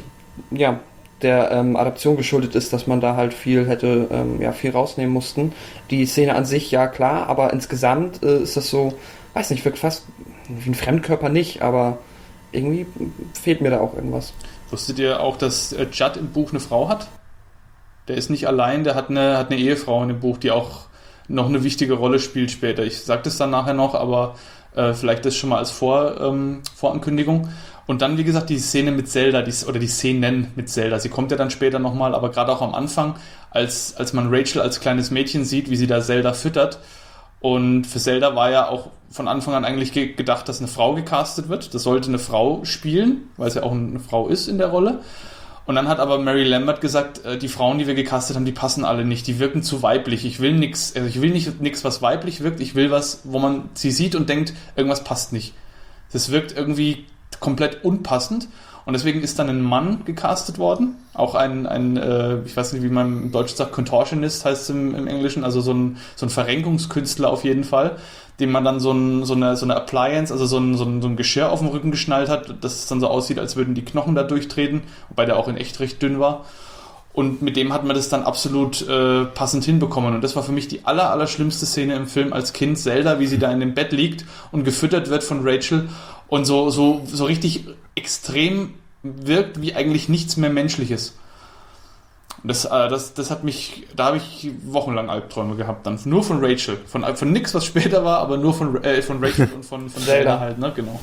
der Adaption geschuldet ist, dass man da halt viel rausnehmen mussten. Die Szene an sich, ja klar, aber insgesamt ist das so, weiß nicht, wirkt fast wie ein Fremdkörper nicht, aber irgendwie fehlt mir da auch irgendwas. Wusstet ihr auch, dass Judd im Buch eine Frau hat? Der ist nicht allein, der hat eine Ehefrau in dem Buch, die auch noch eine wichtige Rolle spielt später. Ich sage das dann nachher noch, aber vielleicht das schon mal als Vorankündigung. Und dann, wie gesagt, die Szene mit Zelda, die Szenen mit Zelda. Sie kommt ja dann später nochmal, aber gerade auch am Anfang, als man Rachel als kleines Mädchen sieht, wie sie da Zelda füttert. Und für Zelda war ja auch von Anfang an eigentlich gedacht, dass eine Frau gecastet wird. Das sollte eine Frau spielen, weil es ja auch eine Frau ist in der Rolle. Und dann hat aber Mary Lambert gesagt, die Frauen, die wir gecastet haben, die passen alle nicht, die wirken zu weiblich. Ich will nicht, was weiblich wirkt, ich will was, wo man sie sieht und denkt, irgendwas passt nicht. Das wirkt irgendwie komplett unpassend. Und deswegen ist dann ein Mann gecastet worden, auch ein ich weiß nicht, wie man im Deutschen sagt, Contortionist heißt es im Englischen, also so ein Verrenkungskünstler auf jeden Fall, dem man dann so eine Appliance, also so ein Geschirr auf dem Rücken geschnallt hat, dass es dann so aussieht, als würden die Knochen da durchtreten, wobei der auch in echt recht dünn war. Und mit dem hat man das dann absolut passend hinbekommen. Und das war für mich die allerschlimmste Szene im Film als Kind. Zelda, wie sie da in dem Bett liegt und gefüttert wird von Rachel und so richtig extrem wirkt wie eigentlich nichts mehr Menschliches. Das hat mich, da habe ich wochenlang Albträume gehabt, dann nur von Rachel, von nix, was später war, aber nur von Rachel und von Zelda halt, ne, genau.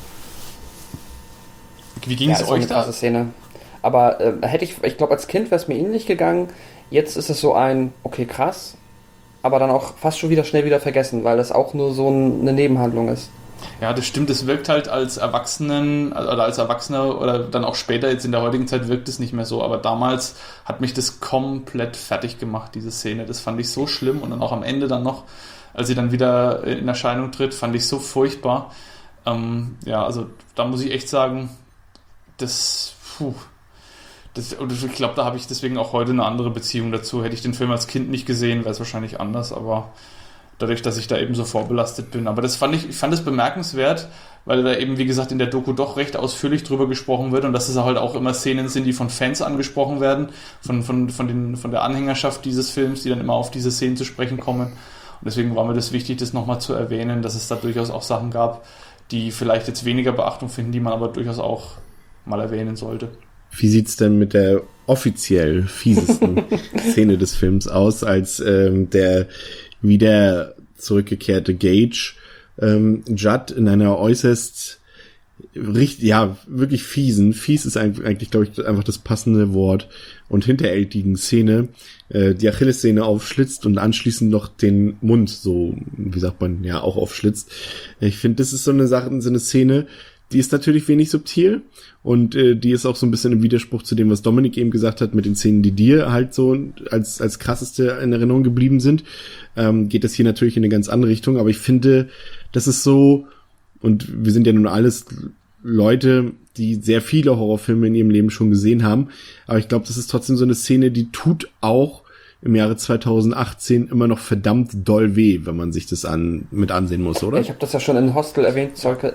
Wie ging es euch da? Szene. Aber ich glaube, als Kind wäre es mir ähnlich gegangen. Jetzt ist es so okay, krass, aber dann auch fast schon schnell wieder vergessen, weil das auch nur so eine Nebenhandlung ist. Ja, das stimmt, es wirkt halt als Erwachsener oder dann auch später, jetzt in der heutigen Zeit wirkt es nicht mehr so, aber damals hat mich das komplett fertig gemacht, diese Szene. Das fand ich so schlimm und dann auch am Ende dann noch, als sie dann wieder in Erscheinung tritt, fand ich so furchtbar. Also da muss ich echt sagen, und ich glaube, da habe ich deswegen auch heute eine andere Beziehung dazu. Hätte ich den Film als Kind nicht gesehen, wäre es wahrscheinlich anders, aber dadurch, dass ich da eben so vorbelastet bin. Aber ich fand es bemerkenswert, weil da eben, wie gesagt, in der Doku doch recht ausführlich drüber gesprochen wird und dass es halt auch immer Szenen sind, die von Fans angesprochen werden, von der Anhängerschaft dieses Films, die dann immer auf diese Szenen zu sprechen kommen. Und deswegen war mir das wichtig, das nochmal zu erwähnen, dass es da durchaus auch Sachen gab, die vielleicht jetzt weniger Beachtung finden, die man aber durchaus auch mal erwähnen sollte. Wie sieht's denn mit der offiziell fiesesten Szene des Films aus, als der wieder zurückgekehrte Gage Judd in einer äußerst wirklich fies ist eigentlich, glaube ich, einfach das passende Wort, und hinterhältigen Szene die Achillessehne aufschlitzt und anschließend noch den Mund so, wie sagt man, ja, auch aufschlitzt. Ich finde, das ist so eine Sache, so eine Szene, die ist natürlich wenig subtil und die ist auch so ein bisschen im Widerspruch zu dem, was Dominik eben gesagt hat, mit den Szenen, die dir halt so als krasseste in Erinnerung geblieben sind. Geht das hier natürlich in eine ganz andere Richtung, aber ich finde, das ist so, und wir sind ja nun alles Leute, die sehr viele Horrorfilme in ihrem Leben schon gesehen haben, aber ich glaube, das ist trotzdem so eine Szene, die tut auch im Jahre 2018 immer noch verdammt doll weh, wenn man sich das mit ansehen muss, oder? Ich habe das ja schon in Hostel erwähnt,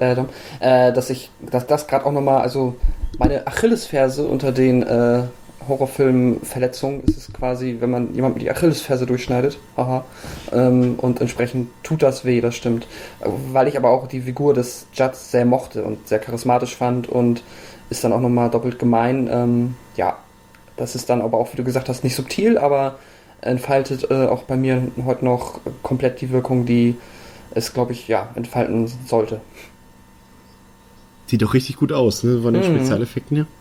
dass das gerade auch nochmal, also meine Achillesferse unter den Horrorfilmverletzungen ist es quasi, wenn man jemand mit die Achillesferse durchschneidet, und entsprechend tut das weh, das stimmt. Weil ich aber auch die Figur des Judds sehr mochte und sehr charismatisch fand und ist dann auch nochmal doppelt gemein. Das ist dann aber auch, wie du gesagt hast, nicht subtil, aber entfaltet auch bei mir heute noch komplett die Wirkung, die es, glaube ich, entfalten sollte. Sieht doch richtig gut aus, ne, von den Spezialeffekten her.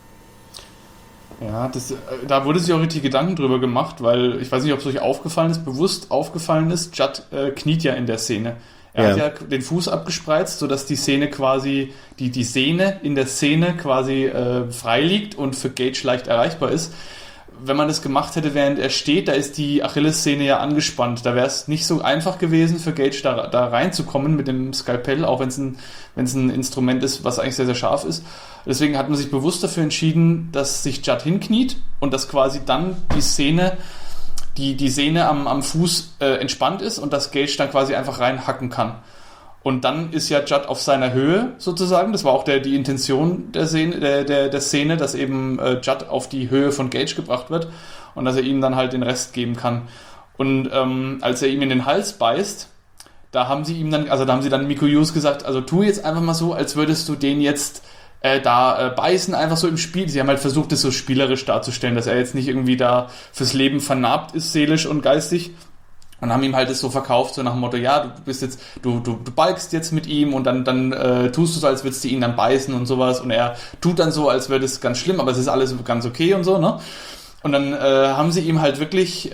Ja, da wurde sich auch richtig Gedanken drüber gemacht, weil ich weiß nicht, ob es euch bewusst aufgefallen ist, Judd kniet ja in der Szene. Er hat ja den Fuß abgespreizt, sodass die Szene quasi, die Sehne in der Szene quasi frei liegt und für Gage leicht erreichbar ist. Wenn man das gemacht hätte, während er steht, da ist die Achillessehne ja angespannt. Da wäre es nicht so einfach gewesen, für Gage da reinzukommen mit dem Skalpell, auch wenn es ein Instrument ist, was eigentlich sehr, sehr scharf ist. Deswegen hat man sich bewusst dafür entschieden, dass sich Judd hinkniet und dass quasi dann die Sehne am Fuß entspannt ist und dass Gage dann quasi einfach reinhacken kann. Und dann ist ja Judd auf seiner Höhe sozusagen. Das war auch die Intention der Szene, dass eben Judd auf die Höhe von Gage gebracht wird und dass er ihm dann halt den Rest geben kann. Und als er ihm in den Hals beißt, da haben sie dann Mico Hughes gesagt, also tu jetzt einfach mal so, als würdest du den jetzt beißen, einfach so im Spiel. Sie haben halt versucht, das so spielerisch darzustellen, dass er jetzt nicht irgendwie da fürs Leben vernarbt ist, seelisch und geistig. Und haben ihm halt das so verkauft, so nach dem Motto, ja, du balgst jetzt mit ihm und dann tust du so, als würdest du ihn dann beißen und sowas. Und er tut dann so, als wäre das ganz schlimm, aber es ist alles ganz okay und so, ne? Und dann haben sie ihm halt wirklich,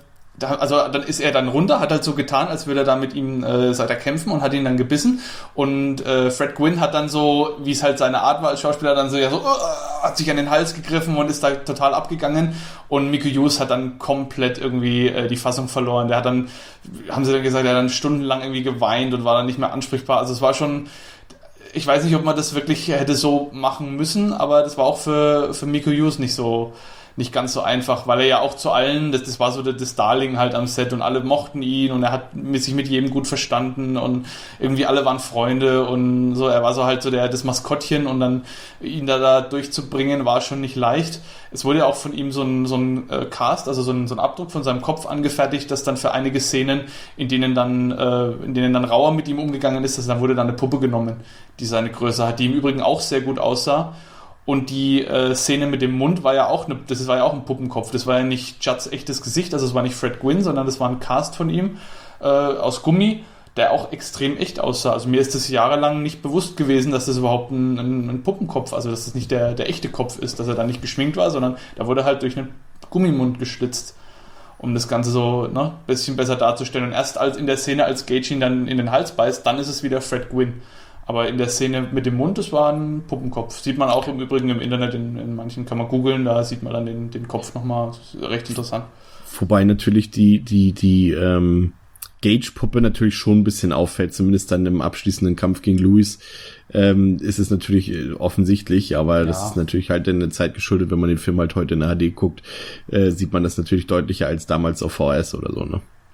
dann ist er dann runter, hat halt so getan, als würde er da mit ihm kämpfen und hat ihn dann gebissen. Und Fred Gwynne hat dann so, wie es halt seine Art war als Schauspieler, dann so, hat sich an den Hals gegriffen und ist da total abgegangen. Und Mico Hughes hat dann komplett irgendwie die Fassung verloren. Haben sie dann gesagt, er hat dann stundenlang irgendwie geweint und war dann nicht mehr ansprechbar. Also es war schon, ich weiß nicht, ob man das wirklich hätte so machen müssen, aber das war auch für Mico Hughes nicht ganz so einfach, weil er ja auch zu allen, das war so das Darling halt am Set und alle mochten ihn und er hat sich mit jedem gut verstanden und irgendwie alle waren Freunde und so, er war so halt so das Maskottchen und dann ihn da durchzubringen war schon nicht leicht. Es wurde ja auch von ihm so ein Cast, also so ein Abdruck von seinem Kopf angefertigt, dass dann für einige Szenen, in denen dann rauer mit ihm umgegangen ist, dann wurde dann eine Puppe genommen, die seine Größe hat, die im Übrigen auch sehr gut aussah. Und die Szene mit dem Mund war ja auch ein Puppenkopf. Das war ja nicht Judds echtes Gesicht, also es war nicht Fred Gwynne, sondern das war ein Cast von ihm aus Gummi, der auch extrem echt aussah. Also mir ist das jahrelang nicht bewusst gewesen, dass das überhaupt ein Puppenkopf, also dass das nicht der echte Kopf ist, dass er da nicht geschminkt war, sondern da wurde halt durch einen Gummimund geschlitzt, um das Ganze so ein bisschen besser darzustellen. Und erst in der Szene, als Gage ihn dann in den Hals beißt, dann ist es wieder Fred Gwynne. Aber in der Szene mit dem Mund, das war ein Puppenkopf. Sieht man auch im Übrigen im Internet, in manchen kann man googeln, da sieht man dann den Kopf nochmal. Recht interessant. Wobei natürlich die Gage-Puppe natürlich schon ein bisschen auffällt, zumindest dann im abschließenden Kampf gegen Louis, ist es natürlich offensichtlich, aber das ist natürlich halt in der Zeit geschuldet, wenn man den Film halt heute in HD guckt, sieht man das natürlich deutlicher als damals auf VHS oder so, ne?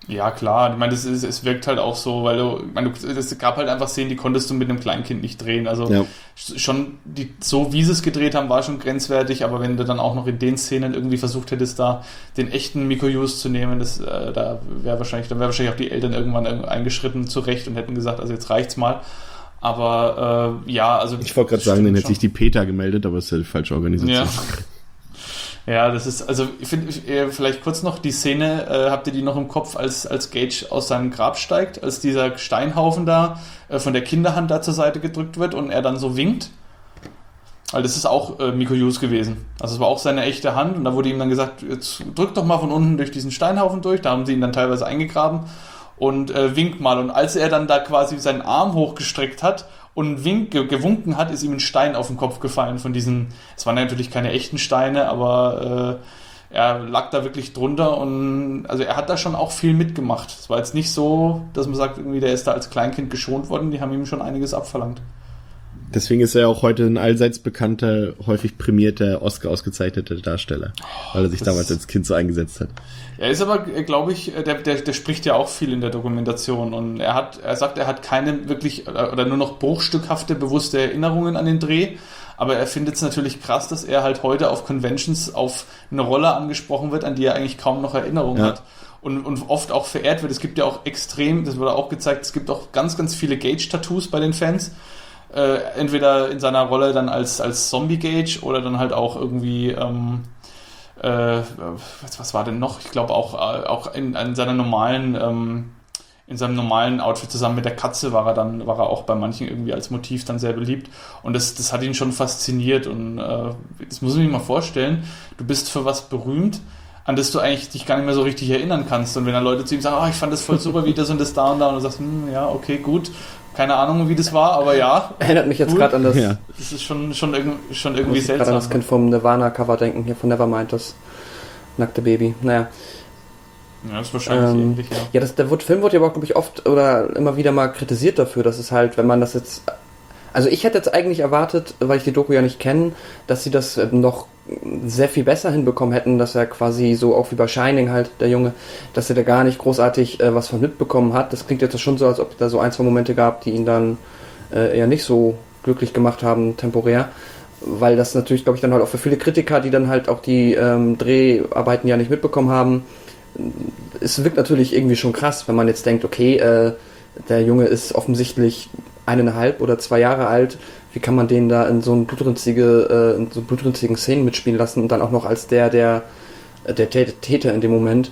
Ja, klar. Ich meine, es wirkt halt auch so, weil es gab halt einfach Szenen, die konntest du mit einem Kleinkind nicht drehen. Also schon so wie sie es gedreht haben, war schon grenzwertig, aber wenn du dann auch noch in den Szenen irgendwie versucht hättest, da den echten Miko Hughes zu nehmen, da wäre wahrscheinlich auch die Eltern irgendwann eingeschritten zurecht und hätten gesagt, also jetzt reicht's mal. Aber also. Ich wollte gerade sagen, dann hätte sich die Peter gemeldet, aber es ist ja die falsche Organisation. Ja. Ja, das ist, also ich finde, vielleicht kurz noch die Szene, habt ihr die noch im Kopf, als Gage aus seinem Grab steigt, als dieser Steinhaufen da von der Kinderhand da zur Seite gedrückt wird und er dann so winkt? Weil das ist auch Miko Hughes gewesen. Also es war auch seine echte Hand und da wurde ihm dann gesagt, jetzt drück doch mal von unten durch diesen Steinhaufen durch, da haben sie ihn dann teilweise eingegraben und winkt mal. Und als er dann da quasi seinen Arm hochgestreckt hat und gewunken hat, ist ihm ein Stein auf den Kopf gefallen von diesen, es waren natürlich keine echten Steine, aber er lag da wirklich drunter und also er hat da schon auch viel mitgemacht. Es war jetzt nicht so, dass man sagt, irgendwie der ist da als Kleinkind geschont worden, die haben ihm schon einiges abverlangt. Deswegen ist er auch heute ein allseits bekannter, häufig prämierter, Oscar-ausgezeichneter Darsteller, weil er sich damals als Kind so eingesetzt hat. Er ist aber, glaube ich, der spricht ja auch viel in der Dokumentation und er sagt, er hat keine wirklich oder nur noch bruchstückhafte, bewusste Erinnerungen an den Dreh, aber er findet es natürlich krass, dass er halt heute auf Conventions auf eine Rolle angesprochen wird, an die er eigentlich kaum noch Erinnerungen hat. Und oft auch verehrt wird. Es gibt ja auch extrem, das wurde auch gezeigt, es gibt auch ganz, ganz viele Gage-Tattoos bei den Fans. Entweder in seiner Rolle dann als Zombie-Gage oder dann halt auch irgendwie was war denn noch? Ich glaube auch in seiner in seinem normalen Outfit zusammen mit der Katze war er auch bei manchen irgendwie als Motiv dann sehr beliebt und das hat ihn schon fasziniert und das muss ich mir mal vorstellen, du bist für was berühmt, an das du eigentlich dich gar nicht mehr so richtig erinnern kannst und wenn dann Leute zu ihm sagen, ich fand das voll super, wie das und das da und du sagst, ja, okay, gut, keine Ahnung, wie das war, aber ja. Erinnert mich jetzt gerade an das. Ja. Das ist schon irgendwie seltsam. Gerade an das Kind vom Nirvana-Cover denken, hier von Nevermind, das nackte Baby. Naja. Ja, das ist wahrscheinlich ähnlich, ja. Ja, der Film wurde ja aber auch, glaube ich, oft oder immer wieder mal kritisiert dafür, dass es halt, wenn man das jetzt. Also ich hätte jetzt eigentlich erwartet, weil ich die Doku ja nicht kenne, dass sie das noch sehr viel besser hinbekommen hätten, dass er quasi so auch wie bei Shining halt, der Junge, dass er da gar nicht großartig was von mitbekommen hat. Das klingt jetzt schon so, als ob es da so ein, zwei Momente gab, die ihn dann eher nicht so glücklich gemacht haben, temporär. Weil das natürlich, glaube ich, dann halt auch für viele Kritiker, die dann halt auch die Dreharbeiten ja nicht mitbekommen haben, es wirkt natürlich irgendwie schon krass, wenn man jetzt denkt, okay, der Junge ist offensichtlich 1,5 oder 2 Jahre alt, wie kann man den da in so blutrinzigen Szenen mitspielen lassen und dann auch noch als der Täter in dem Moment.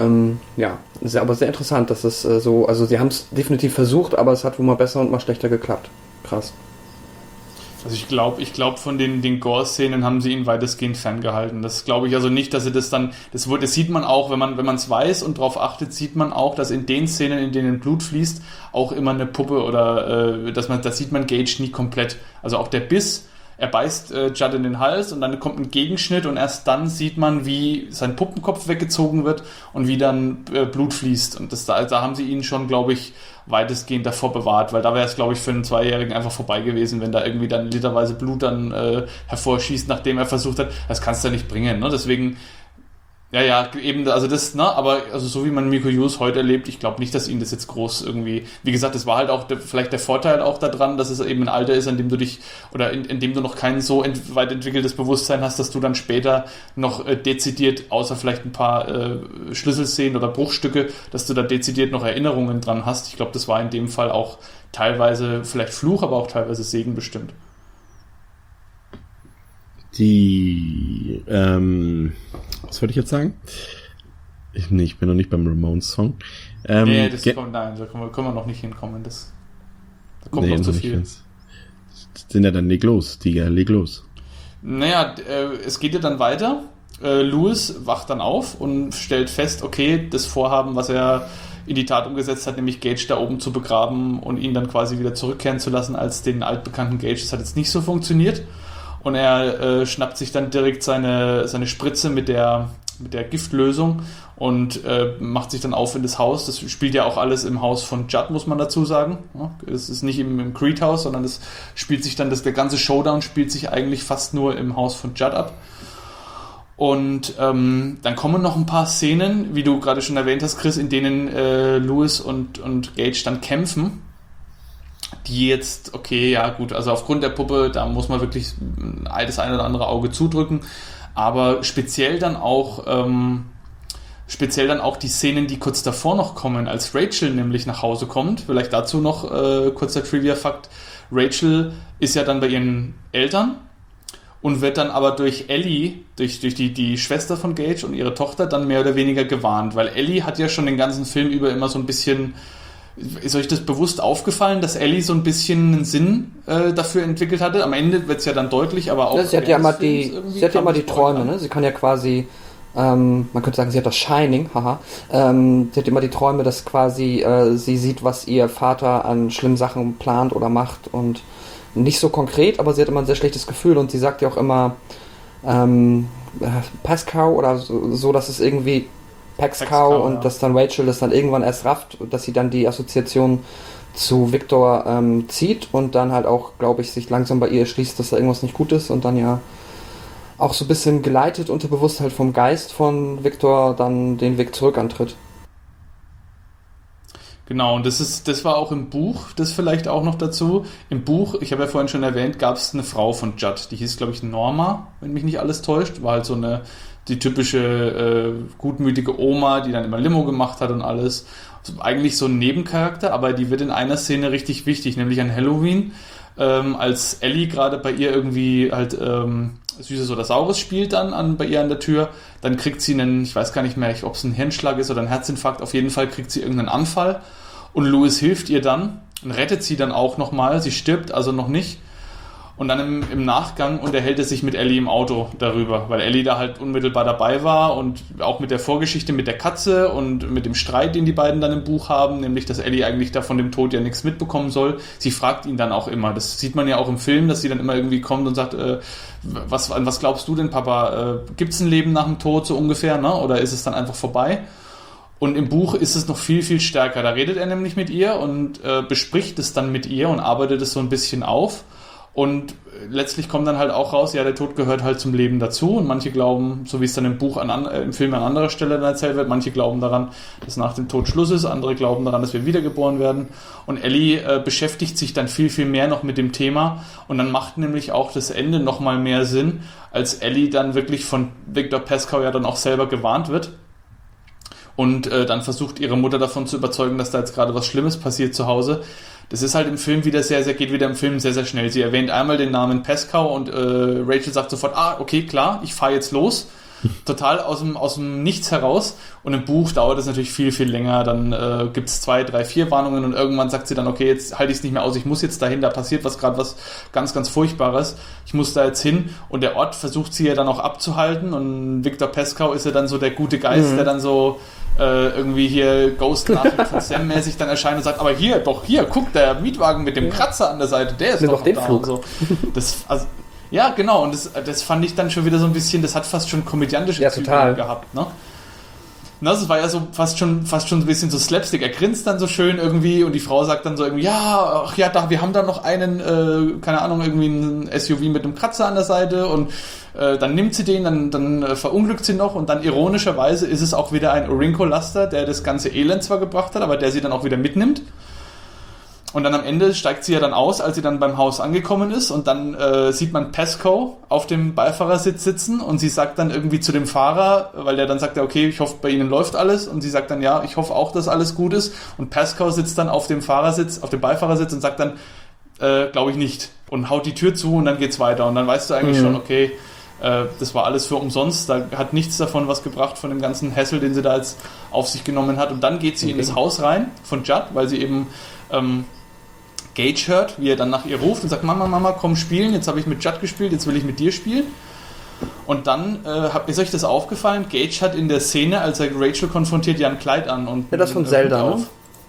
Aber sehr interessant, dass es so, also sie haben es definitiv versucht, aber es hat wohl mal besser und mal schlechter geklappt. Krass. Also ich glaube von den Gore-Szenen haben sie ihn weitestgehend ferngehalten. Das glaube ich also nicht, dass sie das dann, das sieht man auch, wenn man es weiß und darauf achtet, sieht man auch, dass in den Szenen, in denen Blut fließt, auch immer eine Puppe oder das sieht man Gage nie komplett. Also auch der Biss, er beißt Judd in den Hals und dann kommt ein Gegenschnitt und erst dann sieht man, wie sein Puppenkopf weggezogen wird und wie dann Blut fließt. Und da haben sie ihn schon, glaube ich, weitestgehend davor bewahrt, weil da wäre es, glaube ich, für einen 2-Jährigen einfach vorbei gewesen, wenn da irgendwie dann literweise Blut dann hervorschießt, nachdem er versucht hat. Das kannst du ja nicht bringen, ne? Deswegen, ja, eben, also das, ne, aber also so wie man Miko Hughes heute erlebt, ich glaube nicht, dass ihn das jetzt groß irgendwie, wie gesagt, das war halt auch vielleicht der Vorteil auch daran, dass es eben ein Alter ist, an dem du dich, oder in dem du noch kein so weit entwickeltes Bewusstsein hast, dass du dann später noch dezidiert, außer vielleicht ein paar Schlüsselszenen oder Bruchstücke, dass du da dezidiert noch Erinnerungen dran hast. Ich glaube, das war in dem Fall auch teilweise vielleicht Fluch, aber auch teilweise Segen bestimmt. Was wollte ich jetzt sagen? Ich bin noch nicht beim Ramones-Song. Da können wir noch nicht hinkommen. Da kommt noch zu viel. Das sind ja dann leg los. Naja, es geht ja dann weiter. Louis wacht dann auf und stellt fest, okay, das Vorhaben, was er in die Tat umgesetzt hat, nämlich Gage da oben zu begraben und ihn dann quasi wieder zurückkehren zu lassen als den altbekannten Gage, das hat jetzt nicht so funktioniert. Und er schnappt sich dann direkt seine Spritze mit der Giftlösung und macht sich dann auf in das Haus. Das spielt ja auch alles im Haus von Judd, muss man dazu sagen. Es ist nicht im Creed-Haus, sondern das spielt sich dann, der ganze Showdown spielt sich eigentlich fast nur im Haus von Judd ab. Und dann kommen noch ein paar Szenen, wie du gerade schon erwähnt hast, Chris, in denen Louis und Gage dann kämpfen. Die jetzt, okay, ja gut, also aufgrund der Puppe, da muss man wirklich das eine oder andere Auge zudrücken. Aber speziell dann auch die Szenen, die kurz davor noch kommen, als Rachel nämlich nach Hause kommt. Vielleicht dazu noch kurzer Trivia-Fakt. Rachel ist ja dann bei ihren Eltern und wird dann aber durch Ellie, durch die Schwester von Gage und ihre Tochter dann mehr oder weniger gewarnt. Weil Ellie hat ja schon den ganzen Film über immer so ein bisschen... Ist euch das bewusst aufgefallen, dass Ellie so ein bisschen einen Sinn dafür entwickelt hatte? Am Ende wird es ja dann deutlich, aber auch... Ja, sie hat ja immer die Träume, ne? Sie kann ja quasi, man könnte sagen, sie hat das Shining, haha. Sie hat immer die Träume, dass quasi sie sieht, was ihr Vater an schlimmen Sachen plant oder macht und nicht so konkret, aber sie hat immer ein sehr schlechtes Gefühl und sie sagt ja auch immer Pascal oder so, dass es irgendwie Paxcow und dass dann Rachel das dann irgendwann erst rafft, dass sie dann die Assoziation zu Victor zieht und dann halt auch, glaube ich, sich langsam bei ihr erschließt, dass da irgendwas nicht gut ist und dann ja auch so ein bisschen geleitet unterbewusst halt vom Geist von Victor dann den Weg zurück antritt. Genau, und das war auch im Buch, das vielleicht auch noch dazu. Im Buch, ich habe ja vorhin schon erwähnt, gab es eine Frau von Judd, die hieß, glaube ich, Norma, wenn mich nicht alles täuscht, war halt so die typische gutmütige Oma, die dann immer Limo gemacht hat und alles. Also eigentlich so ein Nebencharakter, aber die wird in einer Szene richtig wichtig, nämlich an Halloween, als Ellie gerade bei ihr irgendwie halt Süßes oder Saures spielt dann bei ihr an der Tür, dann kriegt sie einen, ich weiß gar nicht mehr, ob es ein Hirnschlag ist oder ein Herzinfarkt, auf jeden Fall kriegt sie irgendeinen Anfall und Louis hilft ihr dann und rettet sie dann auch nochmal, sie stirbt also noch nicht. Und dann im Nachgang unterhält er sich mit Ellie im Auto darüber, weil Ellie da halt unmittelbar dabei war und auch mit der Vorgeschichte mit der Katze und mit dem Streit, den die beiden dann im Buch haben, nämlich, dass Ellie eigentlich da von dem Tod ja nichts mitbekommen soll. Sie fragt ihn dann auch immer. Das sieht man ja auch im Film, dass sie dann immer irgendwie kommt und sagt, an was glaubst du denn, Papa? Gibt es ein Leben nach dem Tod so ungefähr, ne? Oder ist es dann einfach vorbei? Und im Buch ist es noch viel, viel stärker. Da redet er nämlich mit ihr und bespricht es dann mit ihr und arbeitet es so ein bisschen auf. Und letztlich kommt dann halt auch raus, ja, der Tod gehört halt zum Leben dazu und manche glauben, so wie es dann im Buch im Film an anderer Stelle dann erzählt wird, manche glauben daran, dass nach dem Tod Schluss ist, andere glauben daran, dass wir wiedergeboren werden und Ellie beschäftigt sich dann viel, viel mehr noch mit dem Thema und dann macht nämlich auch das Ende nochmal mehr Sinn, als Ellie dann wirklich von Victor Pascow ja dann auch selber gewarnt wird und dann versucht ihre Mutter davon zu überzeugen, dass da jetzt gerade was Schlimmes passiert zu Hause. Das ist halt im Film wieder geht wieder im Film sehr, sehr schnell. Sie erwähnt einmal den Namen Pascow und Rachel sagt sofort, okay, klar, ich fahre jetzt los. Total aus dem Nichts heraus. Und im Buch dauert es natürlich viel, viel länger. Dann gibt es 2, 3, 4 Warnungen und irgendwann sagt sie dann, okay, jetzt halte ich es nicht mehr aus, ich muss jetzt dahin, da passiert was ganz, ganz Furchtbares. Ich muss da jetzt hin. Und der Ort versucht sie ja dann auch abzuhalten. Und Victor Pascow ist ja dann so der gute Geist, der dann so irgendwie hier Ghost-Nachricht von Sam mäßig dann erscheint und sagt, aber hier, guck, der Mietwagen mit dem Kratzer an der Seite, der ist doch den da Flug. und so. Ja, genau, und das fand ich dann schon wieder so ein bisschen, das hat fast schon komödiantische Züge gehabt, ne? Das war ja so fast schon ein bisschen so Slapstick. Er grinst dann so schön irgendwie und die Frau sagt dann so irgendwie, wir haben da noch einen, keine Ahnung, irgendwie ein SUV mit einem Kratzer an der Seite und dann nimmt sie den, dann verunglückt sie noch und dann ironischerweise ist es auch wieder ein Orinco-Laster, der das ganze Elend zwar gebracht hat, aber der sie dann auch wieder mitnimmt. Und dann am Ende steigt sie ja dann aus, als sie dann beim Haus angekommen ist und dann sieht man Pascow auf dem Beifahrersitz sitzen und sie sagt dann irgendwie zu dem Fahrer, weil der dann sagt, okay, ich hoffe, bei Ihnen läuft alles und sie sagt dann, ja, ich hoffe auch, dass alles gut ist und Pascow sitzt dann auf dem Beifahrersitz und sagt dann, glaube ich nicht und haut die Tür zu und dann geht's weiter und dann weißt du eigentlich schon, okay, das war alles für umsonst, da hat nichts davon was gebracht von dem ganzen Hassel, den sie da jetzt auf sich genommen hat und dann geht sie in das Haus rein von Judd, weil sie eben Gage hört, wie er dann nach ihr ruft und sagt, Mama, komm spielen, jetzt habe ich mit Judd gespielt, jetzt will ich mit dir spielen. Und dann, ist euch das aufgefallen, Gage hat in der Szene, als er Rachel konfrontiert, ja ein Kleid an. Und ja, das von Zelda, ne?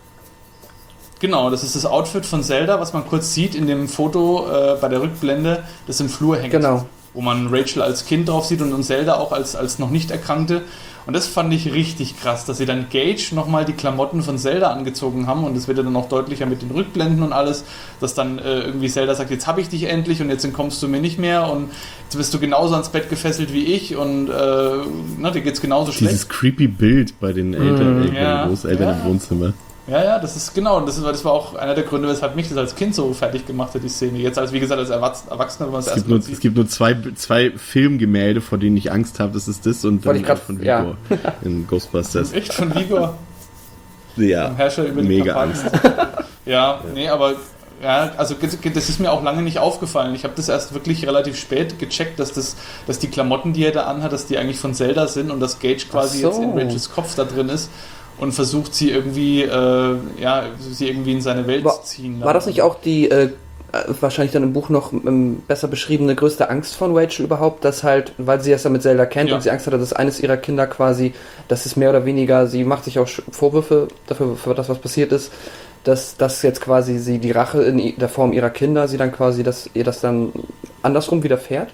Genau, das ist das Outfit von Zelda, was man kurz sieht in dem Foto bei der Rückblende, das im Flur hängt. Genau. Wo man Rachel als Kind drauf sieht und Zelda auch als noch nicht Erkrankte. Und das fand ich richtig krass, dass sie dann Gage nochmal die Klamotten von Zelda angezogen haben und das wird ja dann auch deutlicher mit den Rückblenden und alles, dass dann irgendwie Zelda sagt, jetzt habe ich dich endlich und jetzt entkommst du mir nicht mehr und jetzt bist du genauso ans Bett gefesselt wie ich und dir geht's genauso schlecht. Dieses creepy Bild bei den Eltern, Großeltern im Wohnzimmer. Ja, das ist genau, und das war auch einer der Gründe, weshalb mich das als Kind so fertig gemacht hat, die Szene. Jetzt als, wie gesagt, als Erwachsener, wenn man es gibt nur zwei Filmgemälde, vor denen ich Angst habe, das ist das und dann von Vigor in Ghostbusters. Echt von Vigor? Ja, Herrscher über mega Angst. Nee, aber ja, also das ist mir auch lange nicht aufgefallen. Ich habe das erst wirklich relativ spät gecheckt, dass die Klamotten, die er da anhat, dass die eigentlich von Zelda sind und dass Gage quasi jetzt in Rachels Kopf da drin ist. Und versucht sie irgendwie, sie irgendwie in seine Welt zu ziehen. War das nicht auch die, wahrscheinlich dann im Buch noch besser beschriebene größte Angst von Rachel überhaupt, dass halt, weil sie es ja mit Zelda kennt und sie Angst hatte, dass eines ihrer Kinder quasi, das ist mehr oder weniger, sie macht sich auch Vorwürfe dafür, für das, was passiert ist, dass das jetzt quasi sie die Rache in der Form ihrer Kinder, sie dann quasi, dass ihr das dann andersrum widerfährt?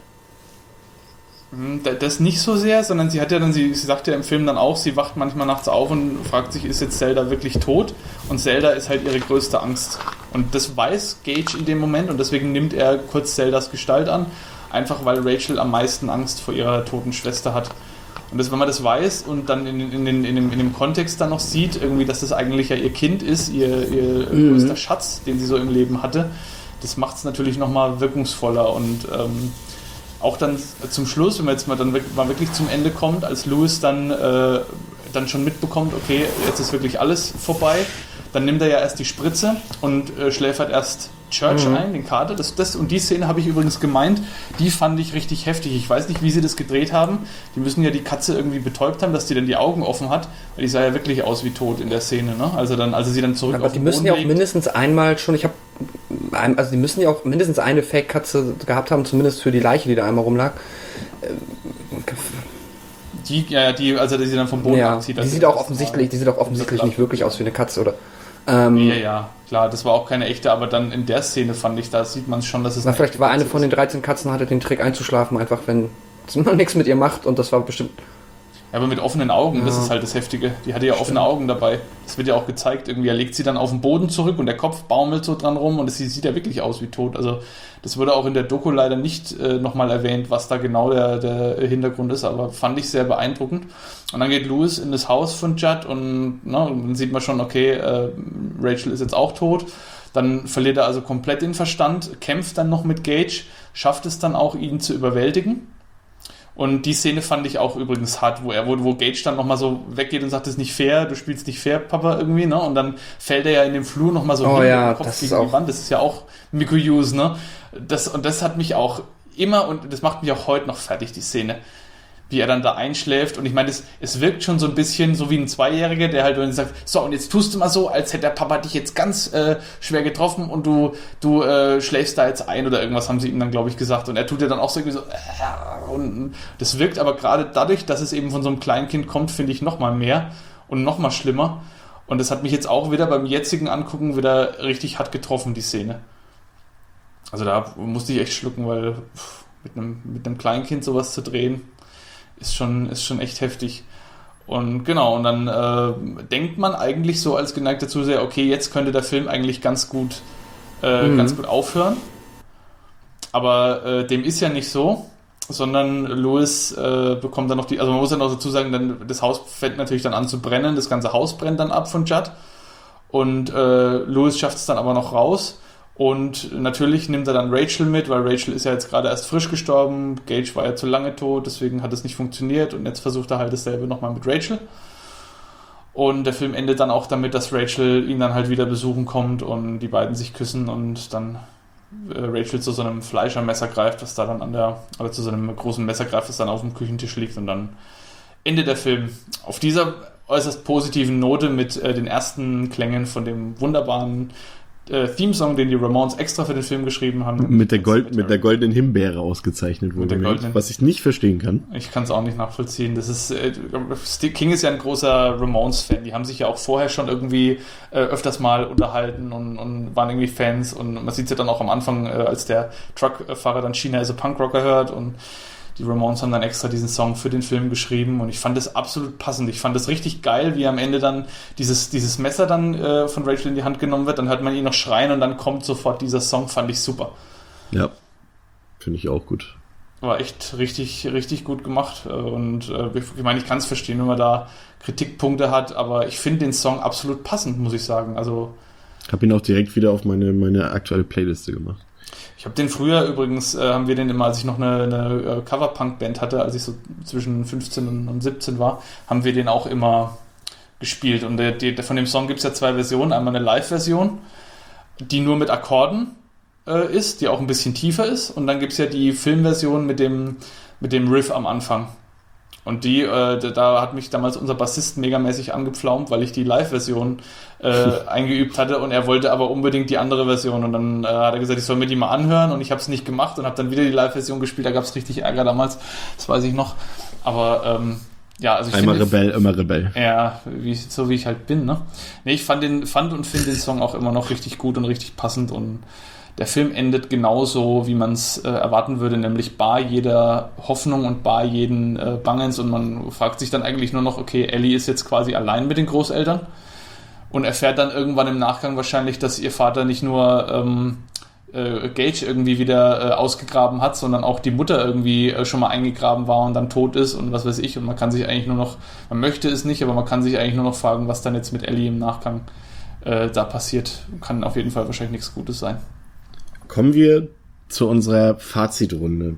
Das nicht so sehr, sondern sie sagt ja im Film dann auch, sie wacht manchmal nachts auf und fragt sich, ist jetzt Zelda wirklich tot? Und Zelda ist halt ihre größte Angst. Und das weiß Gage in dem Moment und deswegen nimmt er kurz Zeldas Gestalt an, einfach weil Rachel am meisten Angst vor ihrer toten Schwester hat. Und das, wenn man das weiß und dann in dem Kontext dann noch sieht, irgendwie, dass das eigentlich ja ihr Kind ist, ihr größter Schatz, den sie so im Leben hatte, das macht es natürlich nochmal wirkungsvoller und auch dann zum Schluss, wenn man jetzt mal wirklich zum Ende kommt, als Louis dann schon mitbekommt, okay, jetzt ist wirklich alles vorbei, dann nimmt er ja erst die Spritze und schläfert erst Church ein, den Kater. Und die Szene habe ich übrigens gemeint, die fand ich richtig heftig. Ich weiß nicht, wie sie das gedreht haben. Die müssen ja die Katze irgendwie betäubt haben, dass die dann die Augen offen hat, weil die sah ja wirklich aus wie tot in der Szene, ne? Also sie dann zurück aber auf den die müssen Boden ja auch legt. mindestens einmal schon, die müssen ja auch mindestens eine Fake-Katze gehabt haben, zumindest für die Leiche, die da einmal rumlag. Die sie dann vom Boden abzieht. Die sieht auch offensichtlich nicht wirklich aus wie eine Katze, oder? Ja, klar, das war auch keine echte, aber dann in der Szene fand ich, da sieht man schon, dass es vielleicht war eine von den 13 Katzen, hatte den Trick einzuschlafen, einfach wenn man nichts mit ihr macht und das war bestimmt... Ja, aber mit offenen Augen, das ist halt das Heftige. Die hatte ja offene Augen dabei. Das wird ja auch gezeigt. Irgendwie, er legt sie dann auf den Boden zurück und der Kopf baumelt so dran rum und sie sieht ja wirklich aus wie tot. Also das wurde auch in der Doku leider nicht nochmal erwähnt, was da genau der Hintergrund ist, aber fand ich sehr beeindruckend. Und dann geht Louis in das Haus von Judd und dann sieht man schon, okay, Rachel ist jetzt auch tot. Dann verliert er also komplett den Verstand, kämpft dann noch mit Gage, schafft es dann auch, ihn zu überwältigen. Und die Szene fand ich auch übrigens hart, wo Gage dann nochmal so weggeht und sagt, das ist nicht fair, du spielst nicht fair, Papa, irgendwie, ne? Und dann fällt er ja in dem Flur nochmal so hin, mit dem Kopf gegen die Wand. Das ist ja auch Miku Hughes, ne? Das hat mich auch immer, und das macht mich auch heute noch fertig, die Szene, wie er dann da einschläft. Und ich meine, es wirkt schon so ein bisschen so wie ein Zweijähriger, der halt dann sagt, so, und jetzt tust du mal so, als hätte der Papa dich jetzt ganz schwer getroffen und du schläfst da jetzt ein oder irgendwas, haben sie ihm dann, glaube ich, gesagt. Und er tut ja dann auch so irgendwie so, und das wirkt aber gerade dadurch, dass es eben von so einem Kleinkind kommt, finde ich nochmal mehr und nochmal schlimmer. Und das hat mich jetzt auch wieder beim jetzigen Angucken wieder richtig hart getroffen, die Szene. Also da musste ich echt schlucken, weil mit einem Kleinkind sowas zu drehen, ist schon echt heftig. Und genau, und dann denkt man eigentlich so als geneigter Zuseher, okay, jetzt könnte der Film eigentlich ganz gut aufhören. Aber dem ist ja nicht so, sondern Louis bekommt dann noch also man muss ja noch dazu sagen, das Haus fängt natürlich dann an zu brennen, das ganze Haus brennt dann ab von Judd. Und Louis schafft es dann aber noch raus. Und natürlich nimmt er dann Rachel mit, weil Rachel ist ja jetzt gerade erst frisch gestorben. Gage war ja zu lange tot, deswegen hat es nicht funktioniert. Und jetzt versucht er halt dasselbe nochmal mit Rachel. Und der Film endet dann auch damit, dass Rachel ihn dann halt wieder besuchen kommt und die beiden sich küssen und dann Rachel zu so einem Fleischermesser greift, das da dann oder zu so einem großen Messer greift, das dann auf dem Küchentisch liegt. Und dann endet der Film auf dieser äußerst positiven Note mit den ersten Klängen von dem wunderbaren Theme-Song, den die Ramones extra für den Film geschrieben haben. Mit der goldenen Himbeere ausgezeichnet wurde. Was ich nicht verstehen kann. Ich kann es auch nicht nachvollziehen. Das ist King ist ja ein großer Ramones-Fan. Die haben sich ja auch vorher schon irgendwie öfters mal unterhalten und waren irgendwie Fans. Und man sieht es ja dann auch am Anfang, als der Truckfahrer dann China is a Punkrocker hört. Und Die Ramones haben dann extra diesen Song für den Film geschrieben und ich fand das absolut passend. Ich fand das richtig geil, wie am Ende dann dieses Messer dann von Rachel in die Hand genommen wird, dann hört man ihn noch schreien und dann kommt sofort dieser Song, fand ich super. Ja, finde ich auch gut. War echt richtig, richtig gut gemacht und ich meine, ich kann es verstehen, wenn man da Kritikpunkte hat, aber ich finde den Song absolut passend, muss ich sagen. Also habe ihn auch direkt wieder auf meine aktuelle Playliste gemacht. Ich habe den früher übrigens, haben wir den immer, als ich noch eine Cover-Punk-Band hatte, als ich so zwischen 15 und 17 war, haben wir den auch immer gespielt. Und von dem Song gibt es ja 2 Versionen. Einmal eine Live-Version, die nur mit Akkorden ist, die auch ein bisschen tiefer ist. Und dann gibt es ja die Filmversion mit dem Riff am Anfang. Und da hat mich damals unser Bassist megamäßig angepflaumt, weil ich die Live-Version eingeübt hatte und er wollte aber unbedingt die andere Version. Und dann hat er gesagt, ich soll mir die mal anhören und ich habe es nicht gemacht und habe dann wieder die Live-Version gespielt. Da gab es richtig Ärger damals, das weiß ich noch. Aber ja, also ich Einmal Rebell, immer Rebell. Ja, so wie ich halt bin, ne? Nee, ich fand und finde den Song auch immer noch richtig gut und richtig passend und der Film endet genauso, wie man es erwarten würde, nämlich bar jeder Hoffnung und bar jeden Bangens und man fragt sich dann eigentlich nur noch, okay, Ellie ist jetzt quasi allein mit den Großeltern und erfährt dann irgendwann im Nachgang wahrscheinlich, dass ihr Vater nicht nur Gage irgendwie wieder ausgegraben hat, sondern auch die Mutter irgendwie schon mal eingegraben war und dann tot ist und was weiß ich und man kann sich eigentlich nur noch, man möchte es nicht, aber man kann sich eigentlich nur noch fragen, was dann jetzt mit Ellie im Nachgang da passiert. Kann auf jeden Fall wahrscheinlich nichts Gutes sein. Kommen wir zu unserer Fazitrunde.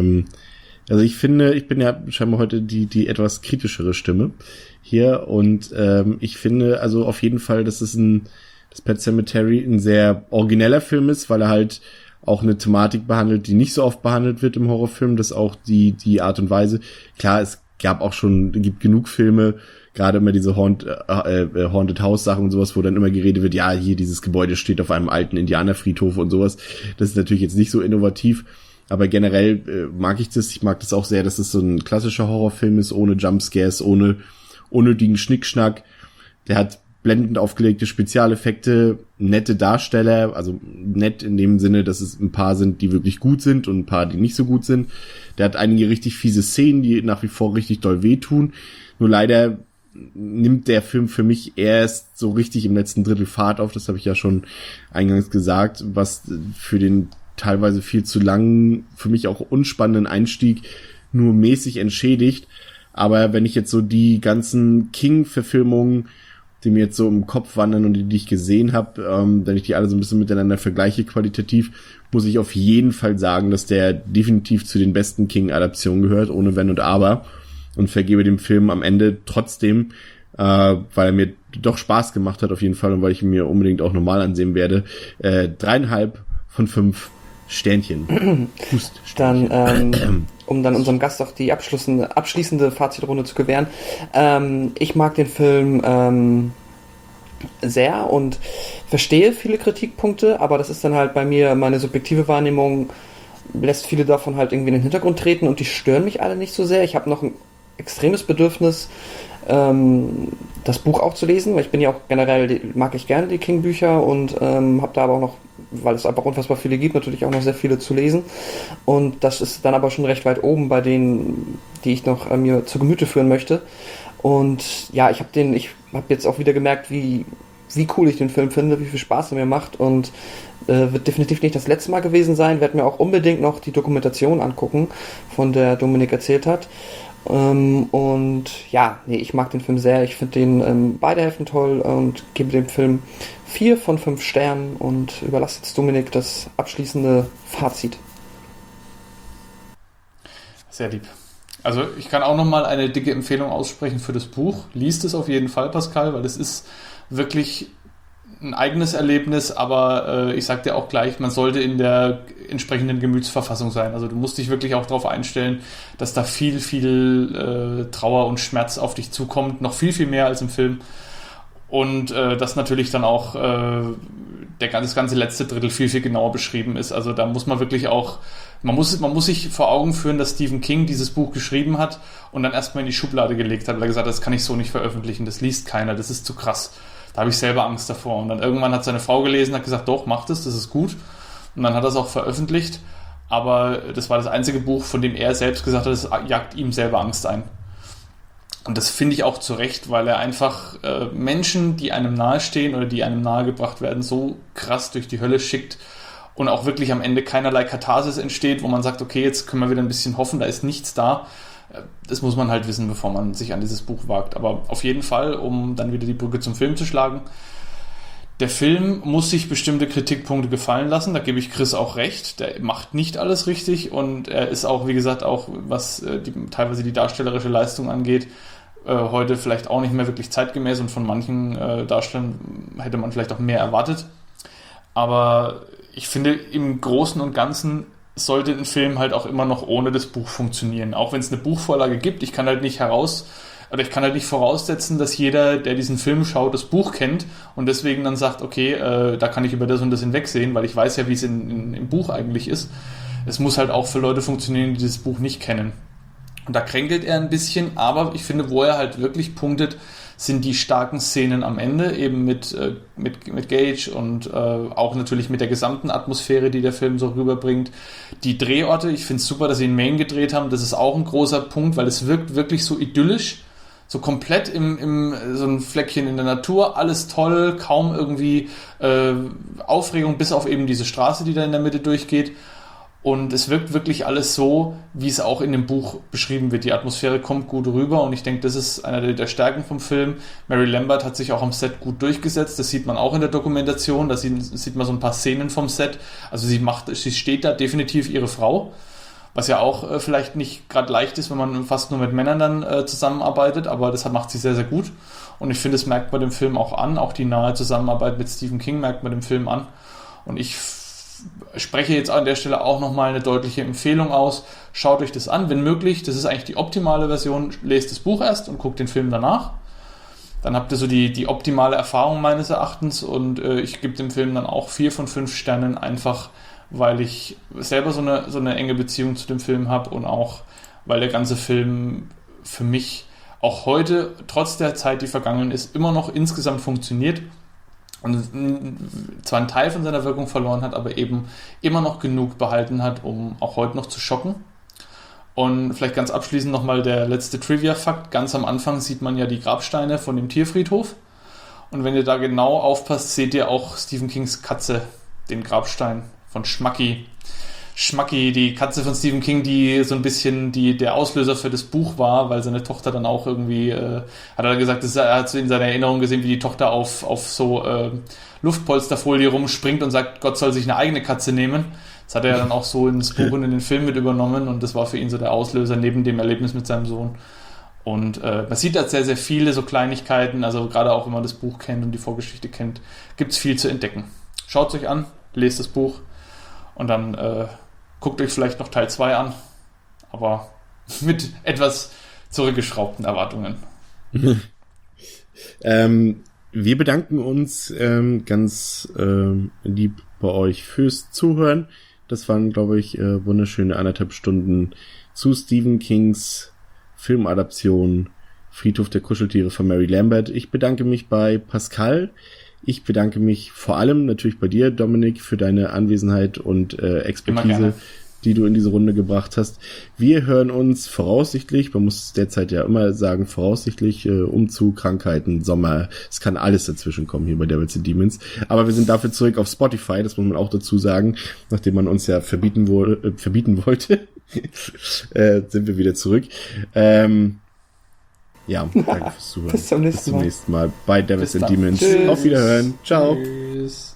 Also ich finde, ich bin ja scheinbar heute die etwas kritischere Stimme hier und ich finde also auf jeden Fall, dass Pet Sematary ein sehr origineller Film ist, weil er halt auch eine Thematik behandelt, die nicht so oft behandelt wird im Horrorfilm, das auch die Art und Weise. Klar, es gibt genug Filme, gerade immer diese Haunted House Sachen und sowas, wo dann immer geredet wird, ja, hier dieses Gebäude steht auf einem alten Indianerfriedhof und sowas. Das ist natürlich jetzt nicht so innovativ, aber generell mag ich das. Ich mag das auch sehr, dass es so ein klassischer Horrorfilm ist, ohne Jumpscares, ohne unnötigen Schnickschnack. Der hat blendend aufgelegte Spezialeffekte, nette Darsteller, also nett in dem Sinne, dass es ein paar sind, die wirklich gut sind und ein paar, die nicht so gut sind. Der hat einige richtig fiese Szenen, die nach wie vor richtig doll wehtun. Nur leider nimmt der Film für mich erst so richtig im letzten Drittel Fahrt auf, das habe ich ja schon eingangs gesagt, was für den teilweise viel zu langen, für mich auch unspannenden Einstieg nur mäßig entschädigt. Aber wenn ich jetzt so die ganzen King-Verfilmungen, die mir jetzt so im Kopf wandern und die ich gesehen habe, wenn ich die alle so ein bisschen miteinander vergleiche qualitativ, muss ich auf jeden Fall sagen, dass der definitiv zu den besten King-Adaptionen gehört, ohne Wenn und Aber. Und vergebe dem Film am Ende trotzdem, weil er mir doch Spaß gemacht hat auf jeden Fall und weil ich ihn mir unbedingt auch normal ansehen werde, 3,5 von 5 Sternchen. Dann, um dann unserem Gast auch die abschließende Fazitrunde zu gewähren. Ich mag den Film sehr und verstehe viele Kritikpunkte, aber das ist dann halt bei mir meine subjektive Wahrnehmung, lässt viele davon halt irgendwie in den Hintergrund treten und die stören mich alle nicht so sehr. Ich habe noch ein extremes Bedürfnis, das Buch auch zu lesen, weil ich bin ja auch generell, mag ich gerne die King-Bücher und habe da aber auch noch, weil es einfach unfassbar viele gibt, natürlich auch noch sehr viele zu lesen und das ist dann aber schon recht weit oben bei denen, die ich noch mir zu Gemüte führen möchte und ja, ich habe jetzt auch wieder gemerkt, wie cool ich den Film finde, wie viel Spaß er mir macht und wird definitiv nicht das letzte Mal gewesen sein, werde mir auch unbedingt noch die Dokumentation angucken, von der Dominik erzählt hat. Und ja, ich mag den Film sehr, ich finde den beide Hälften toll und gebe dem Film 4 von 5 Sternen und überlasse jetzt Dominik das abschließende Fazit. Sehr lieb. Also ich kann auch nochmal eine dicke Empfehlung aussprechen für das Buch. Liest es auf jeden Fall, Pascal, weil es ist wirklich ein eigenes Erlebnis, aber ich sag dir auch gleich, man sollte in der entsprechenden Gemütsverfassung sein. Also du musst dich wirklich auch darauf einstellen, dass da viel, viel Trauer und Schmerz auf dich zukommt, noch viel, viel mehr als im Film. Und dass natürlich dann auch das ganze letzte Drittel viel, viel genauer beschrieben ist. Also da muss man wirklich auch, man muss sich vor Augen führen, dass Stephen King dieses Buch geschrieben hat und dann erstmal in die Schublade gelegt hat, weil er gesagt hat, das kann ich so nicht veröffentlichen, das liest keiner, das ist zu krass. Da habe ich selber Angst davor. Und dann irgendwann hat seine Frau gelesen, hat gesagt, doch, mach das ist gut. Und dann hat er es auch veröffentlicht. aber das war das einzige Buch, von dem er selbst gesagt hat, es jagt ihm selber Angst ein. Und das finde ich auch zu Recht, weil er einfach Menschen, die einem nahestehen oder die einem nahegebracht werden, so krass durch die Hölle schickt und auch wirklich am Ende keinerlei Katharsis entsteht, wo man sagt, okay, jetzt können wir wieder ein bisschen hoffen, da ist nichts da. Das muss man halt wissen, bevor man sich an dieses Buch wagt. Aber auf jeden Fall, um dann wieder die Brücke zum Film zu schlagen, der Film muss sich bestimmte Kritikpunkte gefallen lassen, da gebe ich Chris auch recht, der macht nicht alles richtig und er ist auch, wie gesagt, auch was teilweise die darstellerische Leistung angeht, heute vielleicht auch nicht mehr wirklich zeitgemäß und von manchen Darstellern hätte man vielleicht auch mehr erwartet. Aber ich finde, im Großen und Ganzen sollte ein Film halt auch immer noch ohne das Buch funktionieren. Auch wenn es eine Buchvorlage gibt, ich kann halt nicht voraussetzen, dass jeder, der diesen Film schaut, das Buch kennt und deswegen dann sagt, okay, da kann ich über das und das hinwegsehen, weil ich weiß ja, wie es im Buch eigentlich ist. Es muss halt auch für Leute funktionieren, die das Buch nicht kennen. Und da kränkelt er ein bisschen, aber ich finde, wo er halt wirklich punktet, sind die starken Szenen am Ende, eben mit Gage und auch natürlich mit der gesamten Atmosphäre, die der Film so rüberbringt. Die Drehorte, ich finde es super, dass sie in Maine gedreht haben, das ist auch ein großer Punkt, weil es wirkt wirklich so idyllisch, so komplett so ein Fleckchen in der Natur, alles toll, kaum irgendwie Aufregung, bis auf eben diese Straße, die da in der Mitte durchgeht. Und es wirkt wirklich alles so, wie es auch in dem Buch beschrieben wird. Die Atmosphäre kommt gut rüber und ich denke, das ist einer der Stärken vom Film. Mary Lambert hat sich auch am Set gut durchgesetzt. Das sieht man auch in der Dokumentation. Da sieht man so ein paar Szenen vom Set. Also sie steht da definitiv ihre Frau. Was ja auch vielleicht nicht gerade leicht ist, wenn man fast nur mit Männern dann zusammenarbeitet. Aber das macht sie sehr, sehr gut. Und ich finde, das merkt man dem Film auch an. Auch die nahe Zusammenarbeit mit Stephen King merkt man dem Film an. Und ich spreche jetzt an der Stelle auch nochmal eine deutliche Empfehlung aus. Schaut euch das an, wenn möglich. Das ist eigentlich die optimale Version. Lest das Buch erst und guckt den Film danach. Dann habt ihr so die optimale Erfahrung meines Erachtens und ich gebe dem Film dann auch 4 von 5 Sternen, einfach weil ich selber so eine enge Beziehung zu dem Film habe und auch weil der ganze Film für mich auch heute, trotz der Zeit, die vergangen ist, immer noch insgesamt funktioniert. Und zwar einen Teil von seiner Wirkung verloren hat, aber eben immer noch genug behalten hat, um auch heute noch zu schocken. Und vielleicht ganz abschließend nochmal der letzte Trivia-Fakt. Ganz am Anfang sieht man ja die Grabsteine von dem Tierfriedhof. Und wenn ihr da genau aufpasst, seht ihr auch Stephen Kings Katze, den Grabstein von Schmacki. Schmacki, die Katze von Stephen King, die so ein bisschen der Auslöser für das Buch war, weil seine Tochter dann auch irgendwie, hat er gesagt, er hat in seiner Erinnerung gesehen, wie die Tochter auf so Luftpolsterfolie rumspringt und sagt, Gott soll sich eine eigene Katze nehmen. Das hat er dann auch so ins Buch und in den Film mit übernommen und das war für ihn so der Auslöser neben dem Erlebnis mit seinem Sohn. Und man sieht da sehr, sehr viele so Kleinigkeiten, also gerade auch wenn man das Buch kennt und die Vorgeschichte kennt, gibt es viel zu entdecken. Schaut es euch an, lest das Buch und dann guckt euch vielleicht noch Teil 2 an, aber mit etwas zurückgeschraubten Erwartungen. Wir bedanken uns ganz lieb bei euch fürs Zuhören. Das waren, glaube ich, wunderschöne 1,5 Stunden zu Stephen Kings Filmadaption Friedhof der Kuscheltiere von Mary Lambert. Ich bedanke mich bei Pascal. Ich bedanke mich vor allem natürlich bei dir, Dominik, für deine Anwesenheit und Expertise, die du in diese Runde gebracht hast. Wir hören uns voraussichtlich, man muss derzeit ja immer sagen, voraussichtlich Umzug, Krankheiten, Sommer, es kann alles dazwischen kommen hier bei Devils and Demons. Aber wir sind dafür zurück auf Spotify, das muss man auch dazu sagen, nachdem man uns ja verbieten wollte, sind wir wieder zurück. Ja, danke fürs Zuhören. Bis zum nächsten Mal bei Devils and Demons. Tschüss. Auf Wiederhören. Ciao. Tschüss.